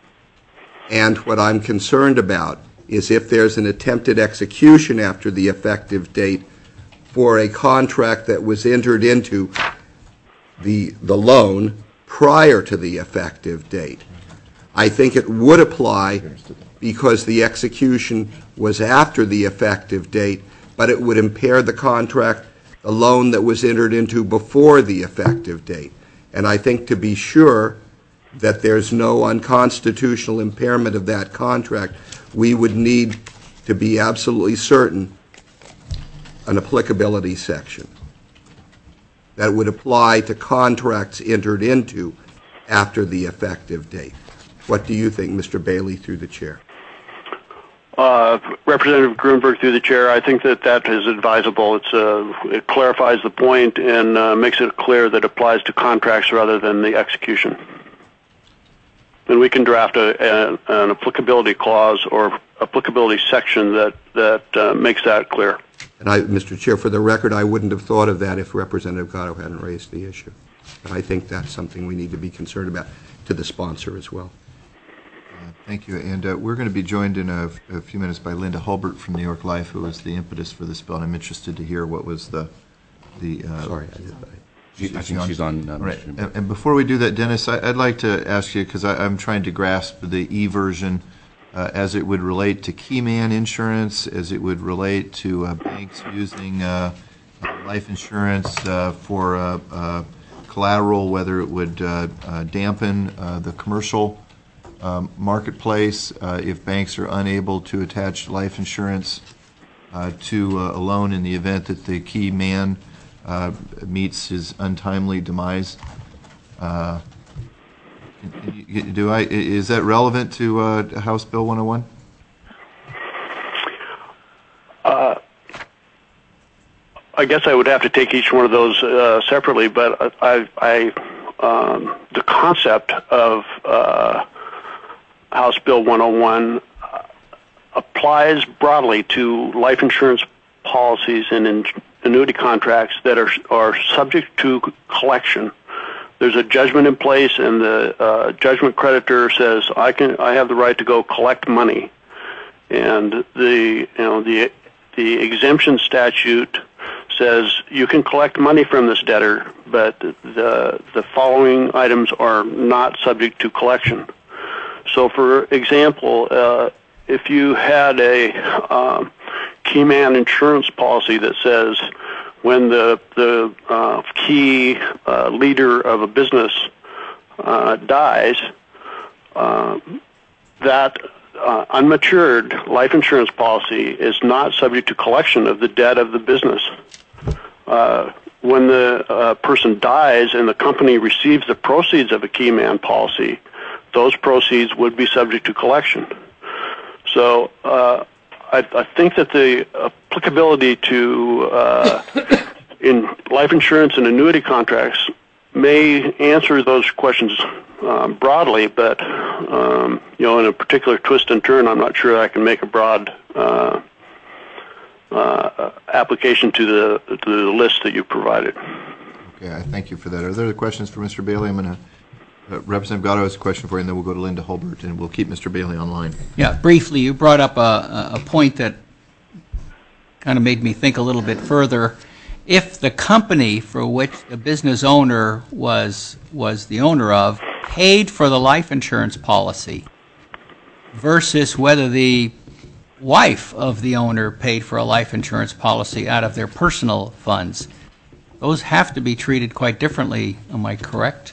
And what I'm concerned about is if there's an attempted execution after the effective date for a contract that was entered into the, the loan prior to the effective date. I think it would apply because the execution was after the effective date, but it would impair the contract, the loan that was entered into before the effective date. And I think to be sure that there's no unconstitutional impairment of that contract, we would need to be absolutely certain an applicability section that would apply to contracts entered into after the effective date. What do you think, Mister Bailey, through the chair? Uh, Representative Gruenberg, through the chair, I think that that is advisable. It's, uh, it clarifies the point and uh, makes it clear that it applies to contracts rather than the execution. And we can draft a, a, an applicability clause or applicability section that, that uh, makes that clear. And I, Mister Chair, for the record, I wouldn't have thought of that if Representative Gatto hadn't raised the issue. And I think that's something we need to be concerned about to the sponsor as well. Uh, thank you. And uh, we're going to be joined in a, a few minutes by Linda Hulbert from New York Life, who was the impetus for this bill. And I'm interested to hear what was the... the uh, Sorry, I did that. She, I think she's on. Um, right. And, and before we do that, Dennis, I, I'd like to ask you, because I'm trying to grasp the E version uh, as it would relate to key man insurance, as it would relate to uh, banks using uh, life insurance uh, for uh, uh, collateral, whether it would uh, uh, dampen uh, the commercial um, marketplace uh, if banks are unable to attach life insurance uh, to uh, a loan in the event that the key man uh, meets his untimely demise. Uh, do I, is that relevant to uh, House Bill one oh one? Uh, I guess I would have to take each one of those uh, separately, but I, I, um, the concept of uh, House Bill one oh one uh, applies broadly to life insurance policies and in annuity contracts that are are subject to collection. There's a judgment in place, and the uh, judgment creditor says, "I can, I have the right to go collect money," and the you know the the exemption statute says you can collect money from this debtor, but the the following items are not subject to collection. So, for example, uh, if you had a um, key man insurance policy that says when the the uh, key uh, leader of a business uh, dies, uh, that uh, unmatured life insurance policy is not subject to collection of the debt of the business. Uh, when the uh, person dies and the company receives the proceeds of a key man policy, those proceeds would be subject to collection. So uh, I, I think that the applicability to uh, in life insurance and annuity contracts may answer those questions um, broadly, but um, you know, in a particular twist and turn, I'm not sure I can make a broad uh, uh, application to the to the list that you provided. Okay, I thank you for that. Are there other questions for Mister Bailey? I'm going to uh, Representative Gatto has a question for you, and then we'll go to Linda Holbert, and we'll keep Mister Bailey online. Yeah, briefly, you brought up a, a point that kind of made me think a little bit further. If the company for which the business owner was was the owner of paid for the life insurance policy versus whether the wife of the owner paid for a life insurance policy out of their personal funds, those have to be treated quite differently. Am I correct?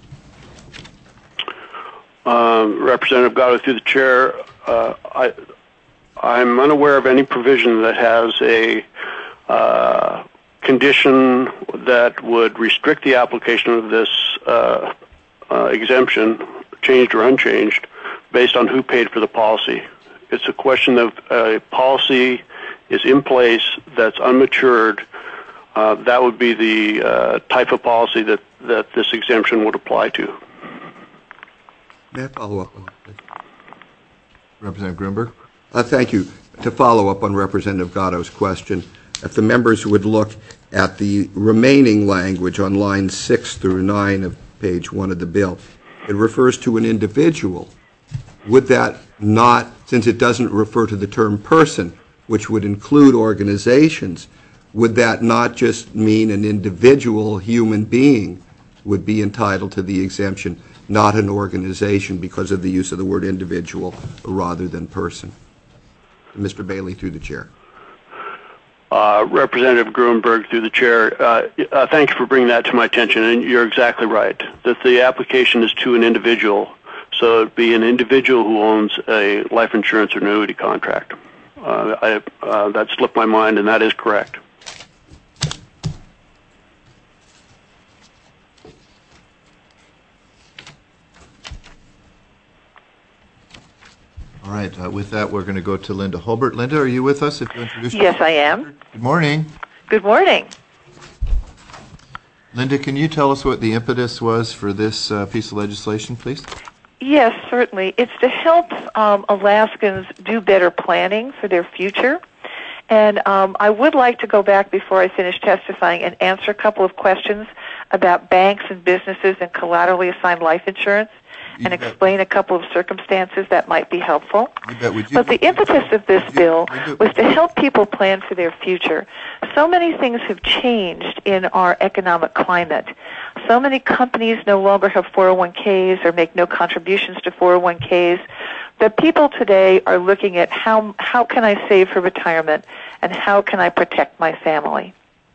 Um, Representative Gatto, through the chair, uh, I, I'm unaware of any provision that has a uh, condition that would restrict the application of this uh, uh, exemption, changed or unchanged, based on who paid for the policy. It's a question of a policy is in place that's unmatured. Uh, that would be the uh, type of policy that, that this exemption would apply to. May I follow up on that? Representative Grunberg? Uh, thank you. To follow up on Representative Gatto's question, if the members would look at the remaining language on lines six through nine of page one of the bill, it refers to an individual. Would that not, since it doesn't refer to the term person, which would include organizations, would that not just mean an individual human being would be entitled to the exemption, not an organization, because of the use of the word individual rather than person? Mister Bailey, through the chair. Uh, Representative Grunberg, through the chair, uh, uh, thank you for bringing that to my attention, and you're exactly right, that the application is to an individual, so it would be an individual who owns a life insurance or annuity contract. Uh, I, uh, that slipped my mind, and that is correct. All right. Uh, with that, we're going to go to Linda Holbert. Linda, are you with us? If you introduce Yes, I am. Good morning. Good morning. Linda, can you tell us what the impetus was for this uh, piece of legislation, please? Yes, certainly. It's to help um, Alaskans do better planning for their future. And um, I would like to go back before I finish testifying and answer a couple of questions about banks and businesses and collaterally assigned life insurance, and explain a couple of circumstances that might be helpful. But the impetus of this bill was to help people plan for their future. So many things have changed in our economic climate. So many companies no longer have four oh one k's or make no contributions to four oh one k's. that people today are looking at how, how can I save for retirement and how can I protect my family.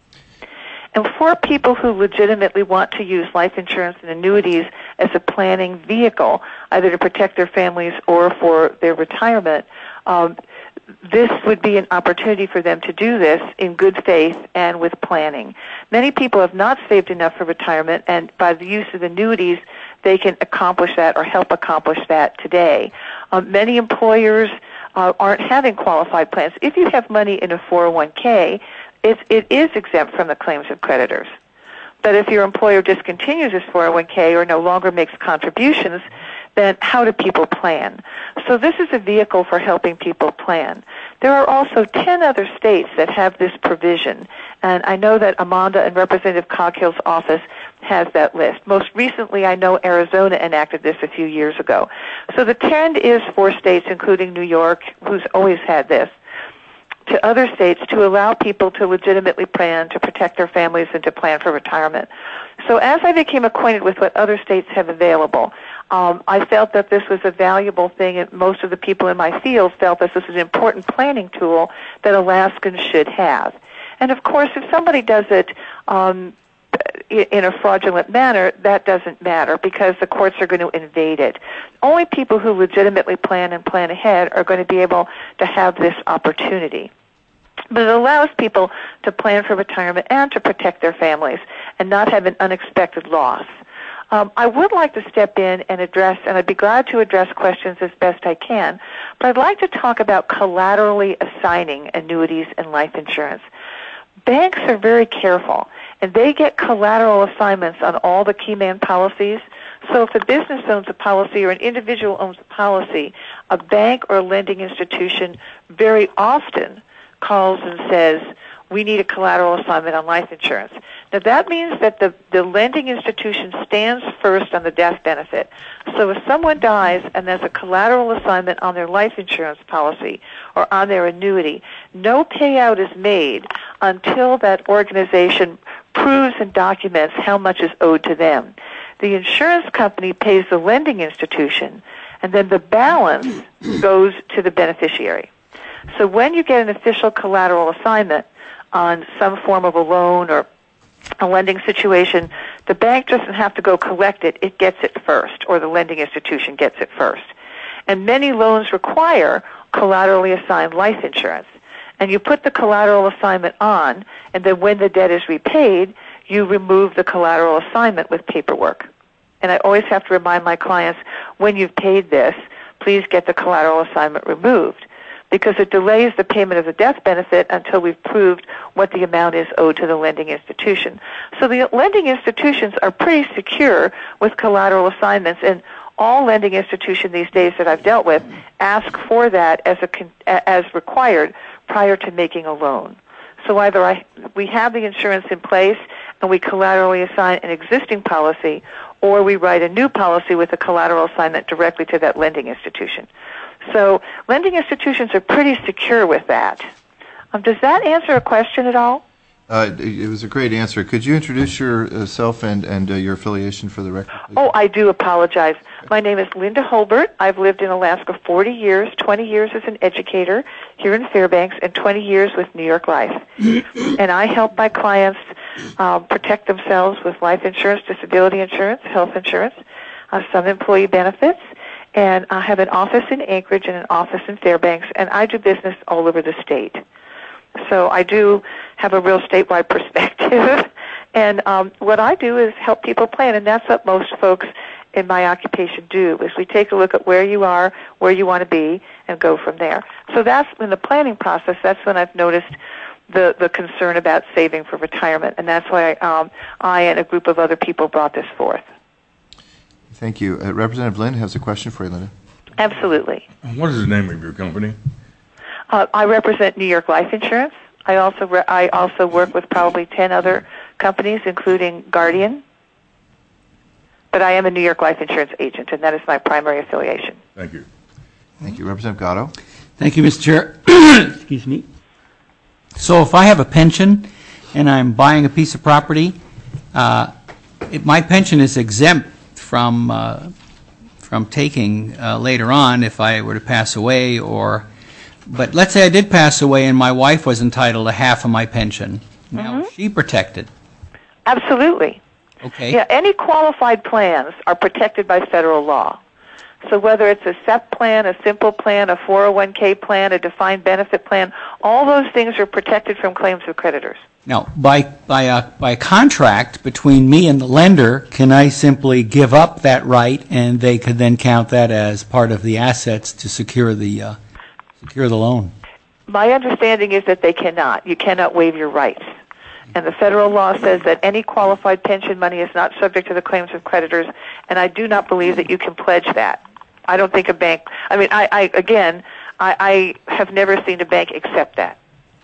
And for people who legitimately want to use life insurance and annuities as a planning vehicle, either to protect their families or for their retirement, um, this would be an opportunity for them to do this in good faith and with planning. Many people have not saved enough for retirement, and by the use of annuities, they can accomplish that or help accomplish that today. Um, many employers uh, aren't having qualified plans. If you have money in a four oh one k, it, it is exempt from the claims of creditors. But if your employer discontinues his four oh one k or no longer makes contributions, then how do people plan? So this is a vehicle for helping people plan. There are also ten other states that have this provision, and I know that Amanda and Representative Coghill's office has that list. Most recently, I know Arizona enacted this a few years ago. So the trend is for states, including New York, who's always had this, to other states to allow people to legitimately plan, to protect their families, and to plan for retirement. So as I became acquainted with what other states have available, um, I felt that this was a valuable thing, and most of the people in my field felt this was an important planning tool that Alaskans should have. And of course, if somebody does it um, in a fraudulent manner, that doesn't matter because the courts are going to invade it. Only people who legitimately plan and plan ahead are going to be able to have this opportunity. But it allows people to plan for retirement and to protect their families and not have an unexpected loss. Um, I would like to step in and address, and I'd be glad to address questions as best I can, but I'd like to talk about collaterally assigning annuities and life insurance. Banks are very careful, and they get collateral assignments on all the key man policies. So if a business owns a policy or an individual owns a policy, a bank or a lending institution very often calls and says, we need a collateral assignment on life insurance. Now that means that the, the lending institution stands first on the death benefit. So if someone dies and there's a collateral assignment on their life insurance policy or on their annuity, no payout is made until that organization proves and documents how much is owed to them. The insurance company pays the lending institution, and then the balance goes to the beneficiary. So when you get an official collateral assignment on some form of a loan or a lending situation, the bank doesn't have to go collect it. It gets it first, or the lending institution gets it first. And many loans require collaterally assigned life insurance. And you put the collateral assignment on, and then when the debt is repaid, you remove the collateral assignment with paperwork. And I always have to remind my clients, when you've paid this, please get the collateral assignment removed, because it delays the payment of the death benefit until we've proved what the amount is owed to the lending institution. So the lending institutions are pretty secure with collateral assignments, and all lending institutions these days that I've dealt with ask for that as a as required prior to making a loan. So either I, we have the insurance in place and we collaterally assign an existing policy, or we write a new policy with a collateral assignment directly to that lending institution. So lending institutions are pretty secure with that. Um, does that answer a question at all? Uh, it was a great answer. Could you introduce yourself and, and uh, your affiliation for the record, please? Oh, I do apologize. My name is Linda Holbert. I've lived in Alaska forty years, twenty years as an educator here in Fairbanks, and twenty years with New York Life. And I help my clients um, protect themselves with life insurance, disability insurance, health insurance, uh, some employee benefits. And I have an office in Anchorage and an office in Fairbanks, and I do business all over the state. So I do have a real statewide perspective. And um, what I do is help people plan, and that's what most folks in my occupation do, is we take a look at where you are, where you want to be, and go from there. So that's in the planning process, that's when I've noticed the, the concern about saving for retirement, and that's why um, I and a group of other people brought this forth. Thank you. Uh, Representative Lynn has a question for you, Linda. Absolutely. What is the name of your company? Uh, I represent New York Life Insurance. I also re- I also work with probably ten other companies, including Guardian. But I am a New York Life Insurance agent, and that is my primary affiliation. Thank you. Thank you. Representative Gatto. Thank you, Mister Chair. Excuse me. So if I have a pension and I'm buying a piece of property, uh, it, my pension is exempt from uh, from taking uh, later on if I were to pass away, or, but let's say I did pass away and my wife was entitled to half of my pension. Now, Mhm. is she protected? Absolutely. Okay. Yeah, any qualified plans are protected by federal law. So whether it's a S E P plan, a simple plan, a four oh one k plan, a defined benefit plan, all those things are protected from claims of creditors. Now, by, by, a, by a contract between me and the lender, can I simply give up that right and they could then count that as part of the assets to secure the, uh, secure the loan? My understanding is that they cannot. You cannot waive your rights. And the federal law says that any qualified pension money is not subject to the claims of creditors, and I do not believe that you can pledge that. I don't think a bank, I mean, I, I again, I, I have never seen a bank accept that.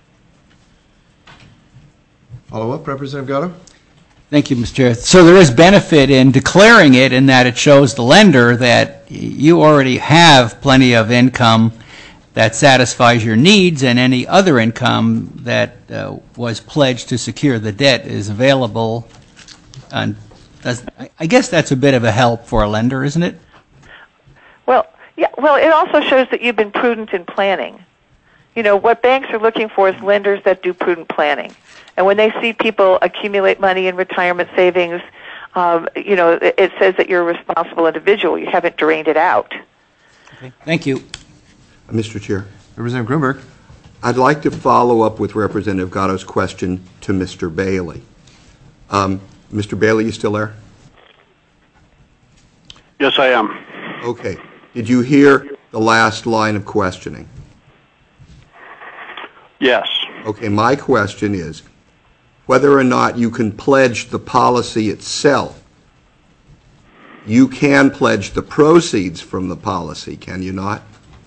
Follow up, Representative Gatto? Thank you, Mister Chair. So there is benefit in declaring it in that it shows the lender that you already have plenty of income that satisfies your needs, and any other income that uh, was pledged to secure the debt is available. And does, I- I guess that's a bit of a help for a lender, isn't it? Well, yeah, well, it also shows that you've been prudent in planning. You know, what banks are looking for is lenders that do prudent planning. And when they see people accumulate money in retirement savings, um, you know, it, it says that you're a responsible individual. You haven't drained it out. Okay. Thank you. Mister Chair. Representative Grunberg. I'd like to follow up with Representative Gatto's question to Mister Bailey. Um, Mister Bailey, you still there? Yes, I am. Okay. Did you hear the last line of questioning? Yes. Okay, my question is whether or not you can pledge the policy itself. You can pledge the proceeds from the policy, can you not?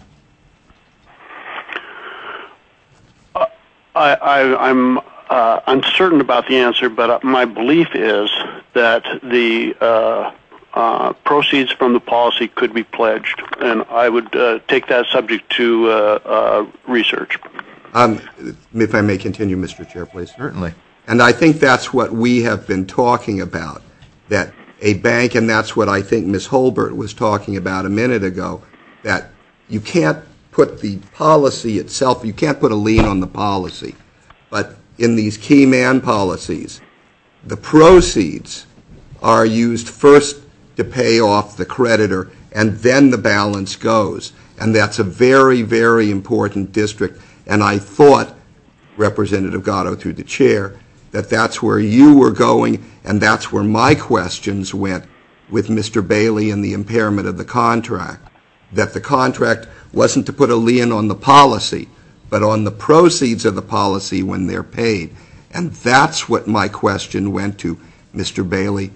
Uh, I, I, I'm uh, uncertain about the answer, but my belief is that the uh, uh, proceeds from the policy could be pledged, and I would uh, take that subject to uh, uh, research. Um, if I may continue, Mister Chair, please. Certainly. And I think that's what we have been talking about, that a bank, and that's what I think Miz Holbert was talking about a minute ago, that you can't put the policy itself, you can't put a lien on the policy, but in these key man policies, the proceeds are used first to pay off the creditor, and then the balance goes. And that's a very, very important district. And I thought, Representative Gatto, through the chair, that that's where you were going, and that's where my questions went with Mister Bailey and the impairment of the contract, that the contract wasn't to put a lien on the policy, but on the proceeds of the policy when they're paid. And that's what my question went to, Mister Bailey.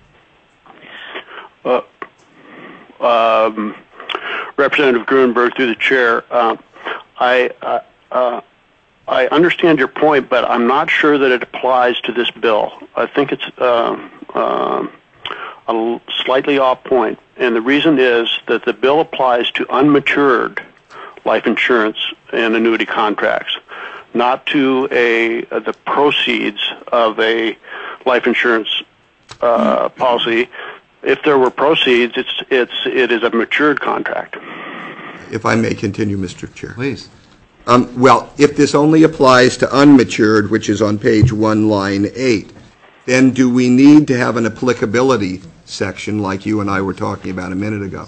Uh, um, Representative Grunberg, through the chair, uh, I, uh, uh, I understand your point, but I'm not sure that it applies to this bill. I think it's uh, uh, a slightly off point, and the reason is that the bill applies to unmatured life insurance and annuity contracts, not to a uh, the proceeds of a life insurance uh, policy. If there were proceeds, it's it's it is a matured contract. If I may continue, Mister Chair. Please. Um, well, if this only applies to unmatured, which is on page one, line eight, then do we need to have an applicability section like you and I were talking about a minute ago?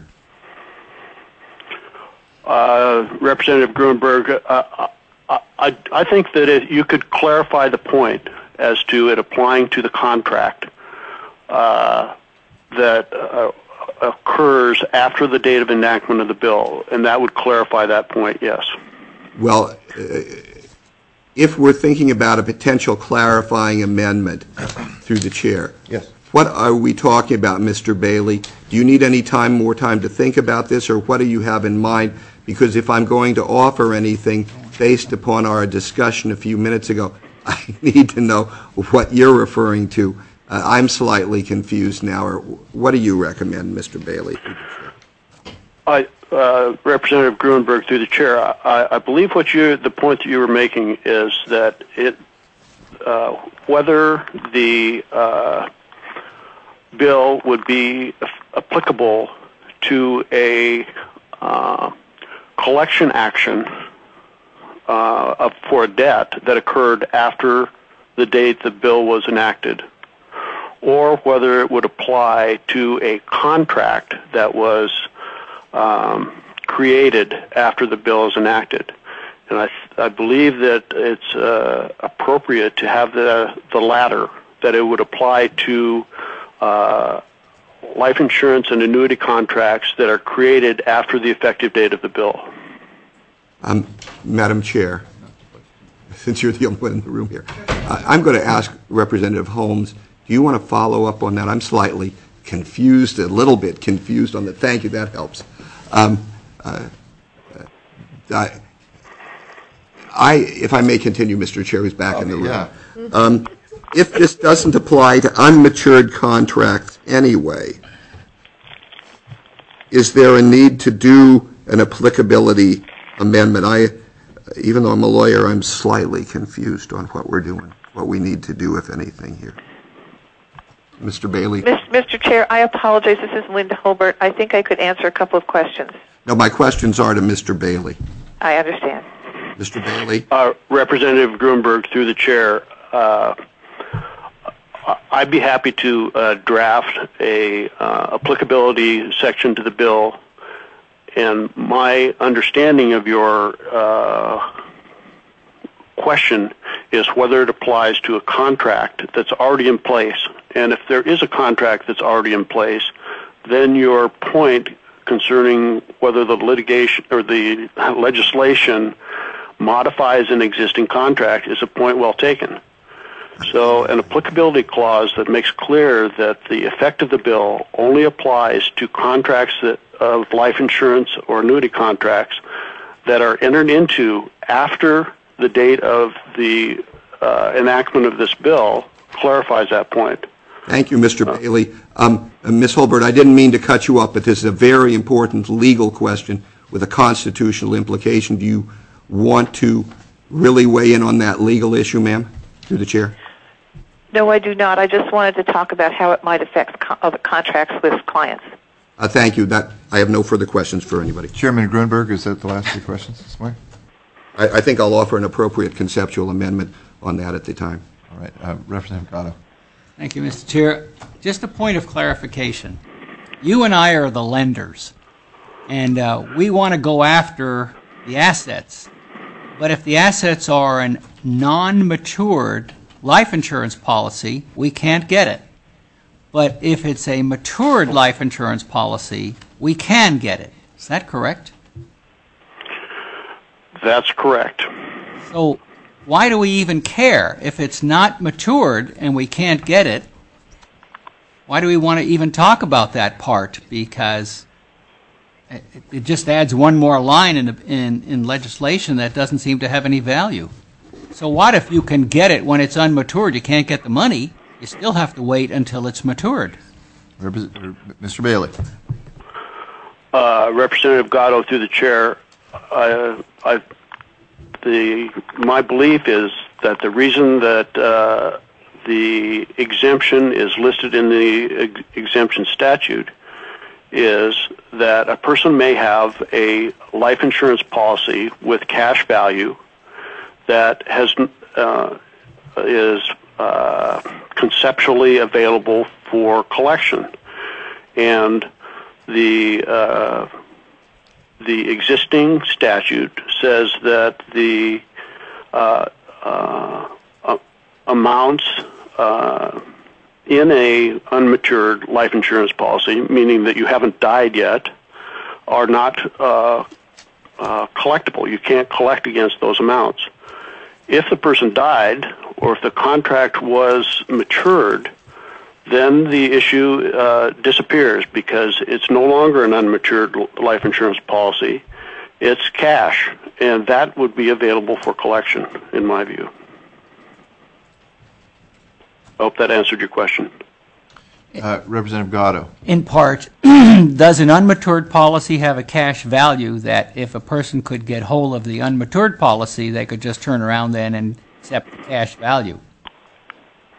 Uh, Representative Grunberg, uh, I, I think that it, you could clarify the point as to it applying to the contract uh, that uh, occurs after the date of enactment of the bill, and that would clarify that point, yes. Well, uh, if we're thinking about a potential clarifying amendment through the chair, yes. What are we talking about, Mister Bailey? Do you need any time, more time to think about this, or what do you have in mind? Because if I'm going to offer anything based upon our discussion a few minutes ago, I need to know what you're referring to. Uh, I'm slightly confused now. Or what do you recommend, Mister Bailey? I, uh, Representative Grunberg, through the chair, I, I believe what you, the point that you were making is that it, uh, whether the uh, bill would be applicable to a uh, collection action uh, of, for a debt that occurred after the date the bill was enacted, or whether it would apply to a contract that was um, created after the bill is enacted. And I, I believe that it's uh, appropriate to have the, the latter, that it would apply to uh, life insurance and annuity contracts that are created after the effective date of the bill. Um, Madam Chair, since you're the only one in the room here, uh, I'm going to ask Representative Holmes, do you want to follow up on that? I'm slightly confused, a little bit confused on that. Thank you, that helps. Um, uh, I, I, if I may continue, Mister Chair, who's back oh, in the room. Yeah. Um, if this doesn't apply to unmatured contracts anyway, is there a need to do an applicability amendment? I, even though I'm a lawyer, I'm slightly confused on what we're doing, what we need to do, if anything, here. Mister Bailey? Mister Chair, I apologize. This is Linda Holbert. I think I could answer a couple of questions. No, my questions are to Mister Bailey. I understand. Mister Bailey? Uh, Representative Grunberg, through the chair, uh, I'd be happy to uh, draft a uh, applicability section to the bill. And my understanding of your uh, question is whether it applies to a contract that's already in place. And if there is a contract that's already in place, then your point concerning whether the litigation or the legislation modifies an existing contract is a point well taken. So an applicability clause that makes clear that the effect of the bill only applies to contracts that, of life insurance or annuity contracts that are entered into after the date of the uh, enactment of this bill clarifies that point. Thank you, Mister Uh, Bailey. Um, uh, Miz Holbert, I didn't mean to cut you up, but this is a very important legal question with a constitutional implication. Do you want to really weigh in on that legal issue, ma'am, through the chair? No, I do not. I just wanted to talk about how it might affect co- other contracts with clients. Uh, thank you. That I have no further questions for anybody. Chairman Grunberg, is that the last two questions this morning? I, I think I'll offer an appropriate conceptual amendment on that at the time. All right. Uh, Representative Gatto. Thank you, Mister Chair. Just a point of clarification. You and I are the lenders, and uh, we want to go after the assets. But if the assets are a non-matured life insurance policy, we can't get it. But if it's a matured life insurance policy, we can get it. Is that correct? That's correct. So why do we even care? If it's not matured and we can't get it, why do we want to even talk about that part? Because it, it just adds one more line in, in, in legislation that doesn't seem to have any value. So what if you can get it when it's unmatured? You can't get the money. You still have to wait until it's matured. Mister Bailey. Uh, Representative Gatto, through the chair, I, I, the, my belief is that the reason that uh, the exemption is listed in the ex- exemption statute is that a person may have a life insurance policy with cash value that has uh, is uh, conceptually available for collection, and the uh, the existing statute says that the uh, uh, uh, amounts uh, in a unmatured life insurance policy, meaning that you haven't died yet, are not uh, uh, collectible. You can't collect against those amounts. If the person died, or if the contract was matured, then the issue uh, disappears because it's no longer an unmatured life insurance policy. It's cash, and that would be available for collection, in my view. I hope that answered your question. Uh, Representative Gatto. In part, does an unmatured policy have a cash value that if a person could get hold of the unmatured policy, they could just turn around then and accept the cash value?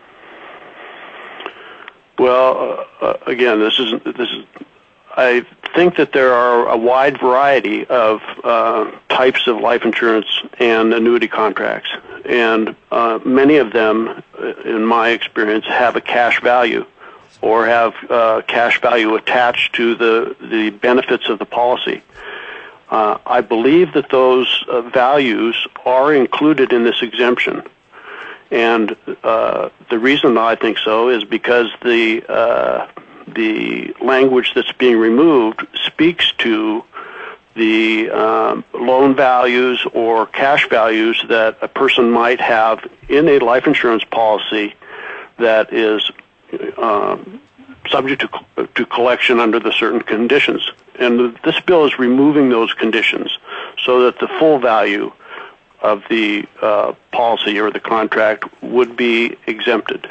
Well, uh, uh, again, this is this is. I think that there are a wide variety of uh, types of life insurance and annuity contracts, and uh, many of them, in my experience, have a cash value or have uh, cash value attached to the, the benefits of the policy. Uh, I believe that those uh, values are included in this exemption. And uh, the reason I think so is because the uh, the language that's being removed speaks to the um, loan values or cash values that a person might have in a life insurance policy that is uh, subject to, to collection under the certain conditions. And this bill is removing those conditions so that the full value of the uh, policy or the contract would be exempted.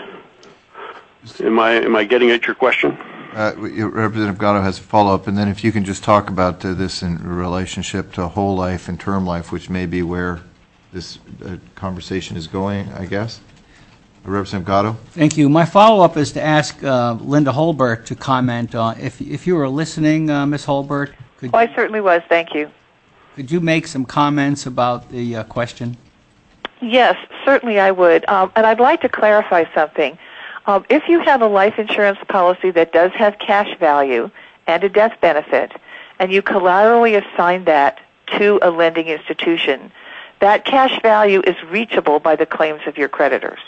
Am I am I getting at your question? Uh, Representative Gatto has a follow-up, and then if you can just talk about uh, this in relationship to whole life and term life, which may be where this uh, conversation is going, I guess. Representative Gatto. Thank you. My follow-up is to ask uh, Linda Holbert to comment on, if if you were listening, uh, Miz Holbert. Could, oh, I certainly was. Thank you. Could you make some comments about the uh, question? Yes, certainly I would. Um, and I'd like to clarify something. Um, if you have a life insurance policy that does have cash value and a death benefit, and you collaterally assign that to a lending institution, that cash value is reachable by the claims of your creditors,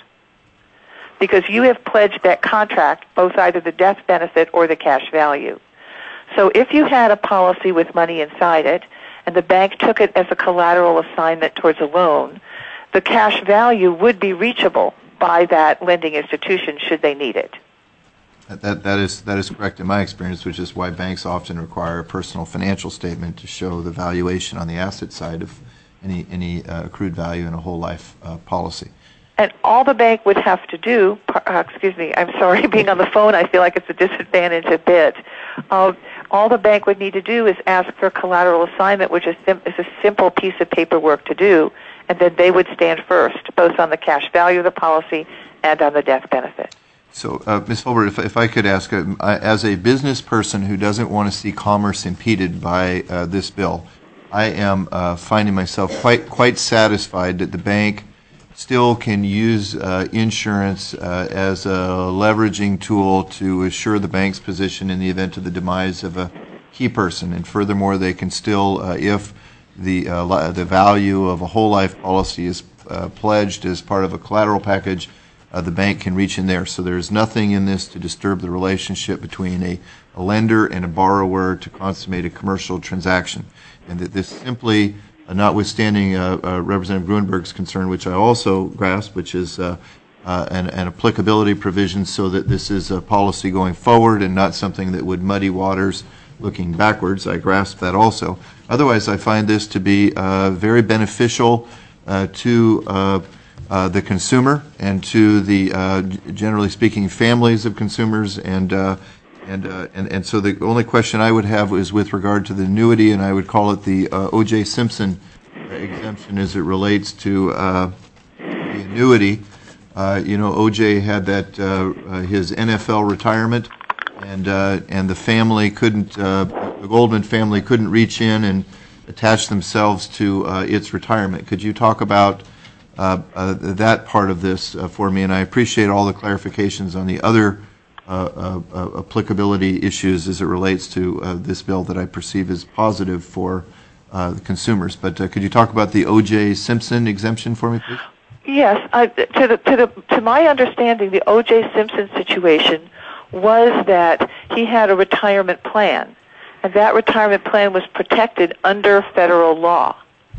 because you have pledged that contract, both either the death benefit or the cash value. So if you had a policy with money inside it, and the bank took it as a collateral assignment towards a loan, the cash value would be reachable by that lending institution should they need it. That, that is that is correct in my experience, which is why banks often require a personal financial statement to show the valuation on the asset side of any, any uh, accrued value in a whole life uh, policy. And all the bank would have to do, uh, excuse me, I'm sorry, being on the phone, I feel like it's a disadvantage a bit. Uh, all the bank would need to do is ask for collateral assignment, which is, sim- is a simple piece of paperwork to do, and then they would stand first, both on the cash value of the policy and on the death benefit. So, uh, Miz Holbert, if, if I could ask, uh, as a business person who doesn't want to see commerce impeded by uh, this bill, I am uh, finding myself quite quite satisfied that the bank still can use uh, insurance uh, as a leveraging tool to assure the bank's position in the event of the demise of a key person. And furthermore, they can still, uh, if the uh, the value of a whole life policy is uh, pledged as part of a collateral package, uh, the bank can reach in there. So there's nothing in this to disturb the relationship between a, a lender and a borrower to consummate a commercial transaction. And that this simply, Uh, notwithstanding uh, uh, Representative Gruenberg's concern, which I also grasp, which is uh, uh, an, an applicability provision so that this is a policy going forward and not something that would muddy waters looking backwards. I grasp that also. Otherwise, I find this to be uh, very beneficial uh, to uh, uh, the consumer and to the, uh, generally speaking, families of consumers. And uh, And, uh, and and so the only question I would have is with regard to the annuity, and I would call it the uh, O J Simpson exemption as it relates to uh, the annuity. Uh, you know, O J had that uh, uh, his N F L retirement, and uh, and the family couldn't, uh, the Goldman family couldn't reach in and attach themselves to uh, its retirement. Could you talk about uh, uh, that part of this uh, for me? And I appreciate all the clarifications on the other Uh, uh, uh, applicability issues as it relates to uh, this bill that I perceive as positive for uh, the consumers. But uh, could you talk about the O J Simpson exemption for me, please? Yes, I, to the to the to my understanding, the O J Simpson situation was that he had a retirement plan, and that retirement plan was protected under federal law.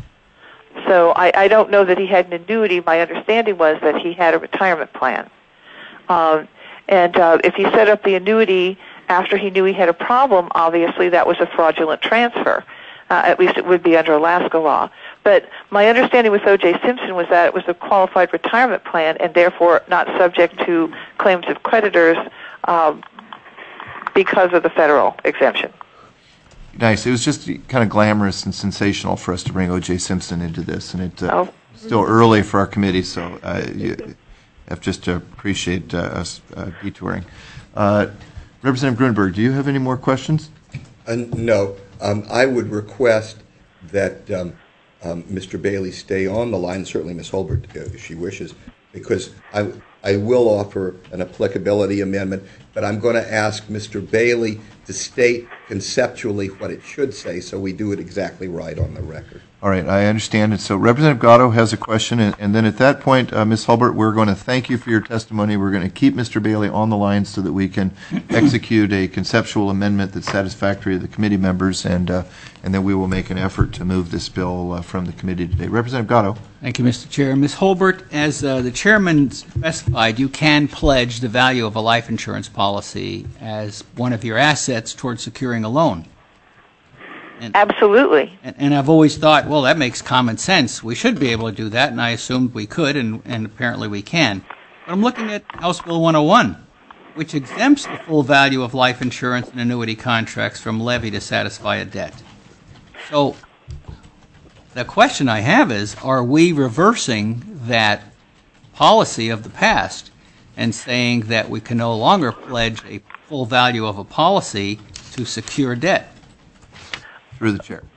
So I, I don't know that he had an annuity. My understanding was that he had a retirement plan. Um, And uh, if he set up the annuity after he knew he had a problem, obviously that was a fraudulent transfer. Uh, at least it would be under Alaska law. But my understanding with O J Simpson was that it was a qualified retirement plan and therefore not subject to claims of creditors um, because of the federal exemption. Nice. It was just kind of glamorous and sensational for us to bring O J Simpson into this, and it's uh, oh. still early for our committee, so uh, you, have just to appreciate uh, us uh, detouring. Uh, Representative Gruenberg, do you have any more questions? Uh, no. Um, I would request that um, um, Mister Bailey stay on the line, certainly Miz Holbert, uh, if she wishes, because I, I will offer an applicability amendment, but I'm going to ask Mister Bailey to state conceptually what it should say so we do it exactly right on the record. All right, I understand it. So Representative Gatto has a question, and, and then at that point, uh, Miz Hulbert, we're going to thank you for your testimony. We're going to keep Mister Bailey on the line so that we can execute a conceptual amendment that's satisfactory to the committee members, and uh, and then we will make an effort to move this bill uh, from the committee today. Representative Gatto. Thank you, Mister Chair. Miz Holbert, as uh, the chairman specified, you can pledge the value of a life insurance policy as one of your assets towards securing a loan. And, Absolutely. And, and I've always thought, well, that makes common sense. We should be able to do that, and I assumed we could, and, and apparently we can. But I'm looking at House Bill one oh one, which exempts the full value of life insurance and annuity contracts from levy to satisfy a debt. So the question I have is, are we reversing that policy of the past and saying that we can no longer pledge a full value of a policy to secure debt? Through the chair.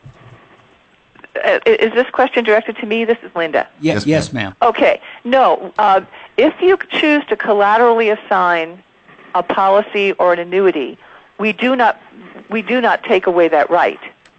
Uh, is this question directed to me? This is Linda. Yes, yes, ma'am. Okay. No. Uh, if you choose to collaterally assign a policy or an annuity, we do not we do not take away that right.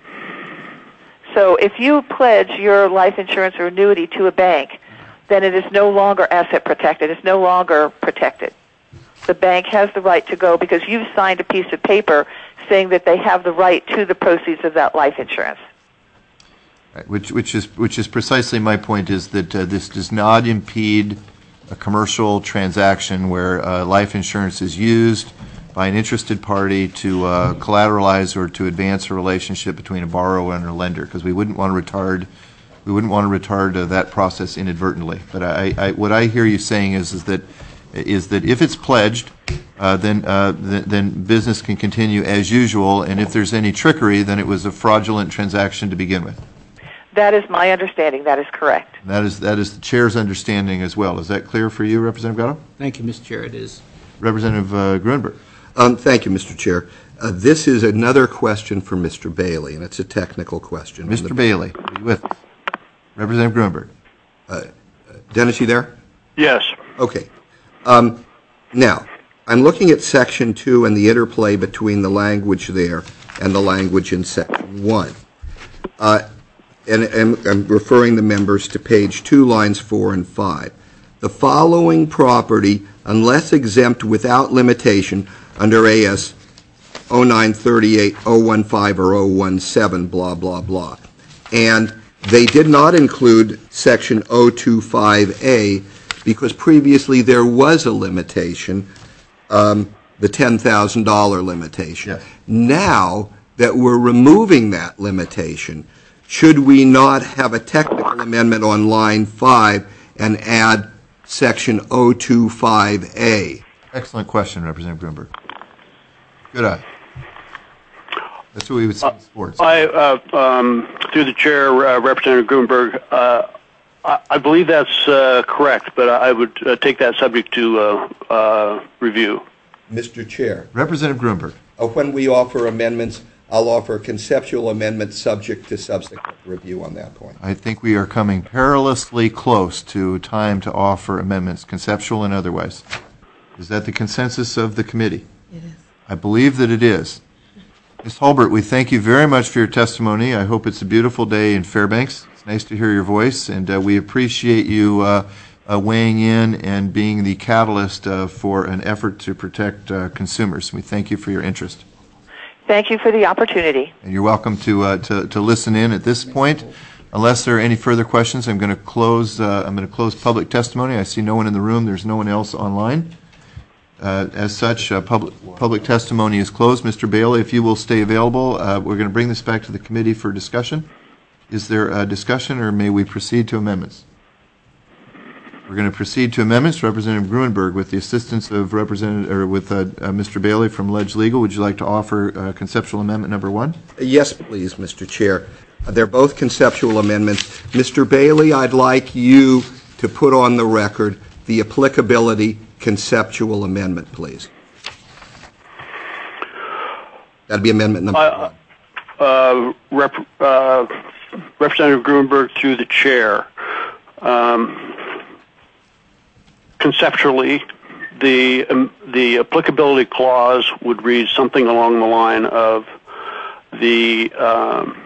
So if you pledge your life insurance or annuity to a bank, then it is no longer asset protected. It's no longer protected. The bank has the right to go because you've signed a piece of paper saying that they have the right to the proceeds of that life insurance. Right, which, which is which is precisely my point, is that uh, this does not impede a commercial transaction where uh, life insurance is used by an interested party to uh, collateralize or to advance a relationship between a borrower and a lender, because we wouldn't want to retard we wouldn't want to retard uh, that process inadvertently. But I, I, what I hear you saying is is that is that if it's pledged, uh, then uh, th- then business can continue as usual, and if there's any trickery, then it was a fraudulent transaction to begin with. That is my understanding. That is correct. That is that is the chair's understanding as well. Is that clear for you, Representative Gatto? Thank you, Mister Chair. It is. Representative uh, Grunberg. Um, thank you, Mister Chair. Uh, this is another question for Mister Bailey, and it's a technical question. Mister Bailey, are you with us? Representative Grunberg. Uh, Dennis, you there? Yes. Okay. Um, now, I'm looking at Section two and the interplay between the language there and the language in Section one. Uh, and, and I'm referring the members to page two, lines four and five. The following property, unless exempt without limitation under A S oh nine thirty-eight, oh fifteen, or oh seventeen, blah, blah, blah. And they did not include Section oh twenty-five A because previously there was a limitation, um, the ten thousand dollars limitation. Yes. Now that we're removing that limitation, should we not have a technical amendment on line five and add Section oh twenty-five A? Excellent question, Representative Grunberg. Good eye. That's what we would say in sports. I, uh, um, through the chair, uh, Representative Grunberg, uh, I, I believe that's uh, correct, but I would uh, take that subject to uh, uh, review. Mister Chair. Representative Grunberg. Uh, when we offer amendments, I'll offer a conceptual amendment subject to subsequent review on that point. I think we are coming perilously close to time to offer amendments, conceptual and otherwise. Is that the consensus of the committee? It is. I believe that it is. Miz Hulbert, we thank you very much for your testimony. I hope it's a beautiful day in Fairbanks. It's nice to hear your voice, and uh, we appreciate you uh, uh, weighing in and being the catalyst uh, for an effort to protect uh, consumers. We thank you for your interest. Thank you for the opportunity. And you're welcome to, uh, to, to listen in at this point. Unless there are any further questions, I'm going to close, uh, I'm going to close public testimony. I see no one in the room. There's no one else online. Uh, as such, uh, public, public testimony is closed. Mister Bailey, if you will stay available, uh, we're going to bring this back to the committee for discussion. Is there a discussion, or may we proceed to amendments? We're going to proceed to amendments. Representative Grunberg, with the assistance of Representative, or with uh, uh, Mister Bailey from Ledge Legal, would you like to offer uh, conceptual amendment number one? Yes, please, Mister Chair. Uh, they're both conceptual amendments. Mister Bailey, I'd like you to put on the record the applicability conceptual amendment, please. That'd be amendment number Uh, one. uh, Rep, uh, Representative Gruenberg, through the chair. Um, conceptually, the um, the applicability clause would read something along the line of the um,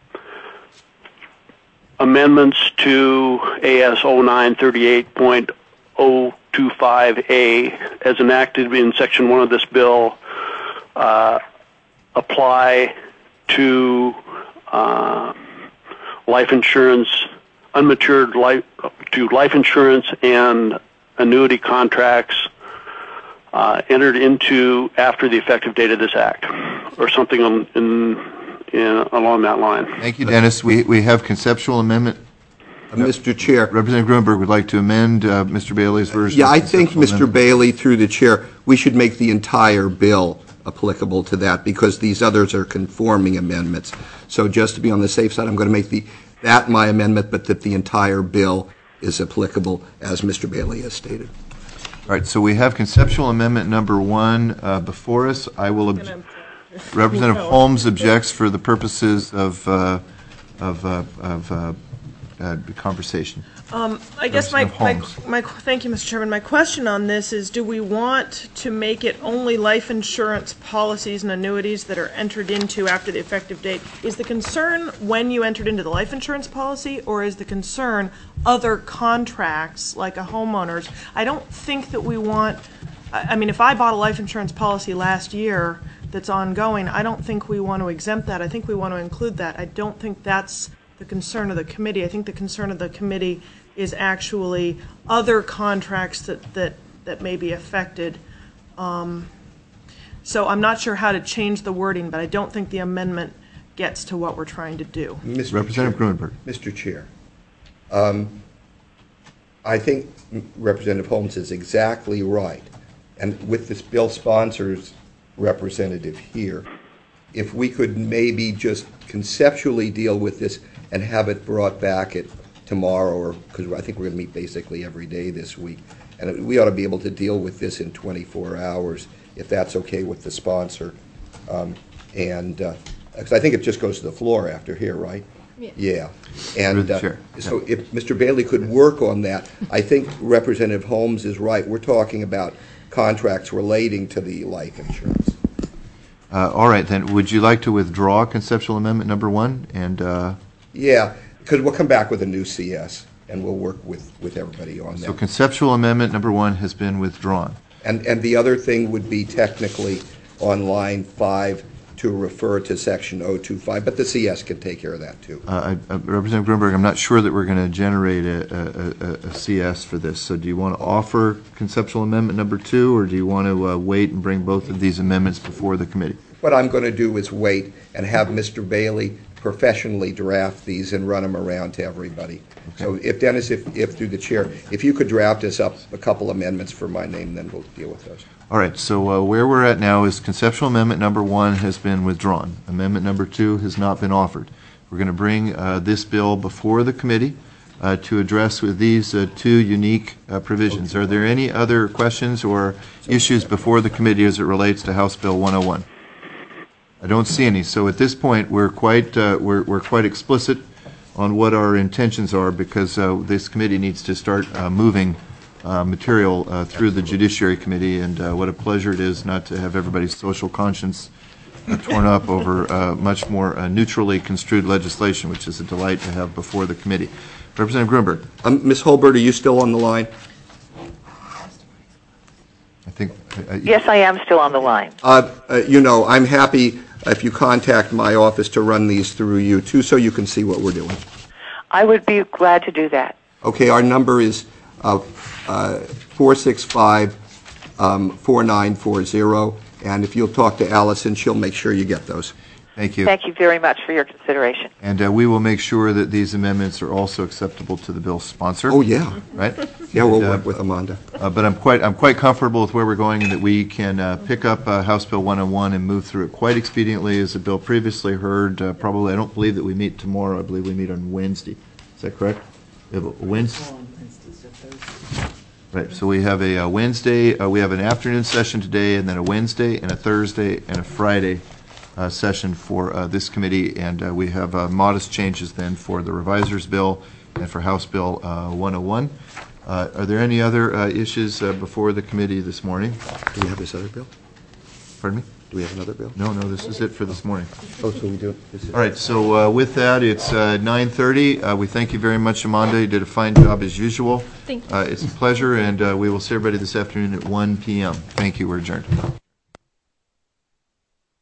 amendments to A S oh nine thirty-eight point oh two five A as enacted in section one of this bill uh, apply to uh, life insurance, unmatured life, to life insurance and annuity contracts uh, entered into after the effective date of this act, or something on, in, in, along that line. Thank you, Dennis. We, we have conceptual amendment. Uh, Mister Chair. Representative Gruenberg would like to amend uh, Mister Bailey's version. Yeah, of I think, conceptual Mister amendment. Bailey, through the chair, we should make the entire bill applicable to that because these others are conforming amendments. So just to be on the safe side, I'm going to make the that my amendment, but that the entire bill is applicable, as Mister Bailey has stated. All right, so we have conceptual amendment number one uh, before us. I will, obj- Representative Holmes objects for the purposes of, uh, of, uh, of uh, uh, conversation. Um, I guess my, my, Representative my, thank you, Mister Chairman. My question on this is, do we want to make it only life insurance policies and annuities that are entered into after the effective date? Is the concern when you entered into the life insurance policy, or is the concern other contracts like a homeowner's? I don't think that we want, I, I mean, if I bought a life insurance policy last year that's ongoing, I don't think we want to exempt that. I think we want to include that. I don't think that's the concern of the committee. I think the concern of the committee is actually other contracts that, that, that may be affected. Um, so I'm not sure how to change the wording, but I don't think the amendment gets to what we're trying to do. Mister Representative Chair, Gruenberg. Mister Chair, um, I think Representative Holmes is exactly right. And with this bill sponsor's representative here, if we could maybe just conceptually deal with this and have it brought back at tomorrow, or because I think we're going to meet basically every day this week, and we ought to be able to deal with this in twenty-four hours, if that's okay with the sponsor. Um, and because uh, I think it just goes to the floor after here, right? Yeah. Yeah. And uh, Sure. so if Mister Bailey could work on that, I think Representative Holmes is right. We're talking about contracts relating to the life insurance. Uh, all right, then, would you like to withdraw conceptual amendment number one? And uh, Yeah, because we'll come back with a new C S, and we'll work with, with everybody on so that. conceptual amendment number one has been withdrawn. And, and the other thing would be technically on line five to refer to section oh two five, but the C S can take care of that, too. Uh, I- uh, Representative Gruenberg, I'm not sure that we're going to generate a, a, a, a C S for this. So do you want to offer conceptual amendment number two, or do you want to uh, wait and bring both of these amendments before the committee? What I'm going to do is wait and have Mister Bailey professionally draft these and run them around to everybody. Okay. So if Dennis, if, if through the chair, if you could draft us up a couple amendments for my name, then we'll deal with those. All right, so uh, where we're at now is conceptual amendment number one has been withdrawn. Amendment number two has not been offered. We're going to bring uh, this bill before the committee uh, to address with these uh, two unique uh, provisions. Are there any other questions or issues before the committee as it relates to House Bill one oh one? I don't see any. So at this point, we're quite uh, we're we're quite explicit on what our intentions are, because uh, this committee needs to start uh, moving uh, material uh, through the Judiciary Committee, and uh, what a pleasure it is not to have everybody's social conscience uh, torn up over uh, much more uh, neutrally construed legislation, which is a delight to have before the committee. Representative Gruenberg. Um, Miz Holbert, are you still on the line? I think. Uh, Yes, I am still on the line. Uh, uh, you know, I'm happy if you contact my office to run these through you, too, so you can see what we're doing. I would be glad to do that. Okay, our number is uh, uh, four six five, four nine four zero, and if you'll talk to Allison, she'll make sure you get those. Thank you. Thank you very much for your consideration. And uh, we will make sure that these amendments are also acceptable to the bill's sponsor. Oh, yeah. Right? Yeah, we'll And, uh, work with Amanda. Uh, but I'm quite I'm quite comfortable with where we're going, and that we can uh, pick up uh, House Bill one oh one and move through it quite expediently, as the bill previously heard. Uh, probably, I don't believe that we meet tomorrow. I believe we meet on Wednesday. Is that correct? We have a Wednesday. Right. So we have a, uh Wednesday. Uh, we have an afternoon session today, and then a Wednesday and a Thursday and a Friday uh, session for uh, this committee, and uh, we have uh, modest changes then for the reviser's bill and for House Bill uh, one oh one. Uh, Are there any other uh, issues uh, before the committee this morning? Do we have this other bill? Pardon me? Do we have another bill? No, no, this is it for this morning. Oh, so we do. This is- All right, so uh, with that, it's uh, nine thirty. Uh, We thank you very much, Amanda. You did a fine job as usual. Thank you. Uh, It's a pleasure, and uh, we will see everybody this afternoon at one p m Thank you. We're adjourned.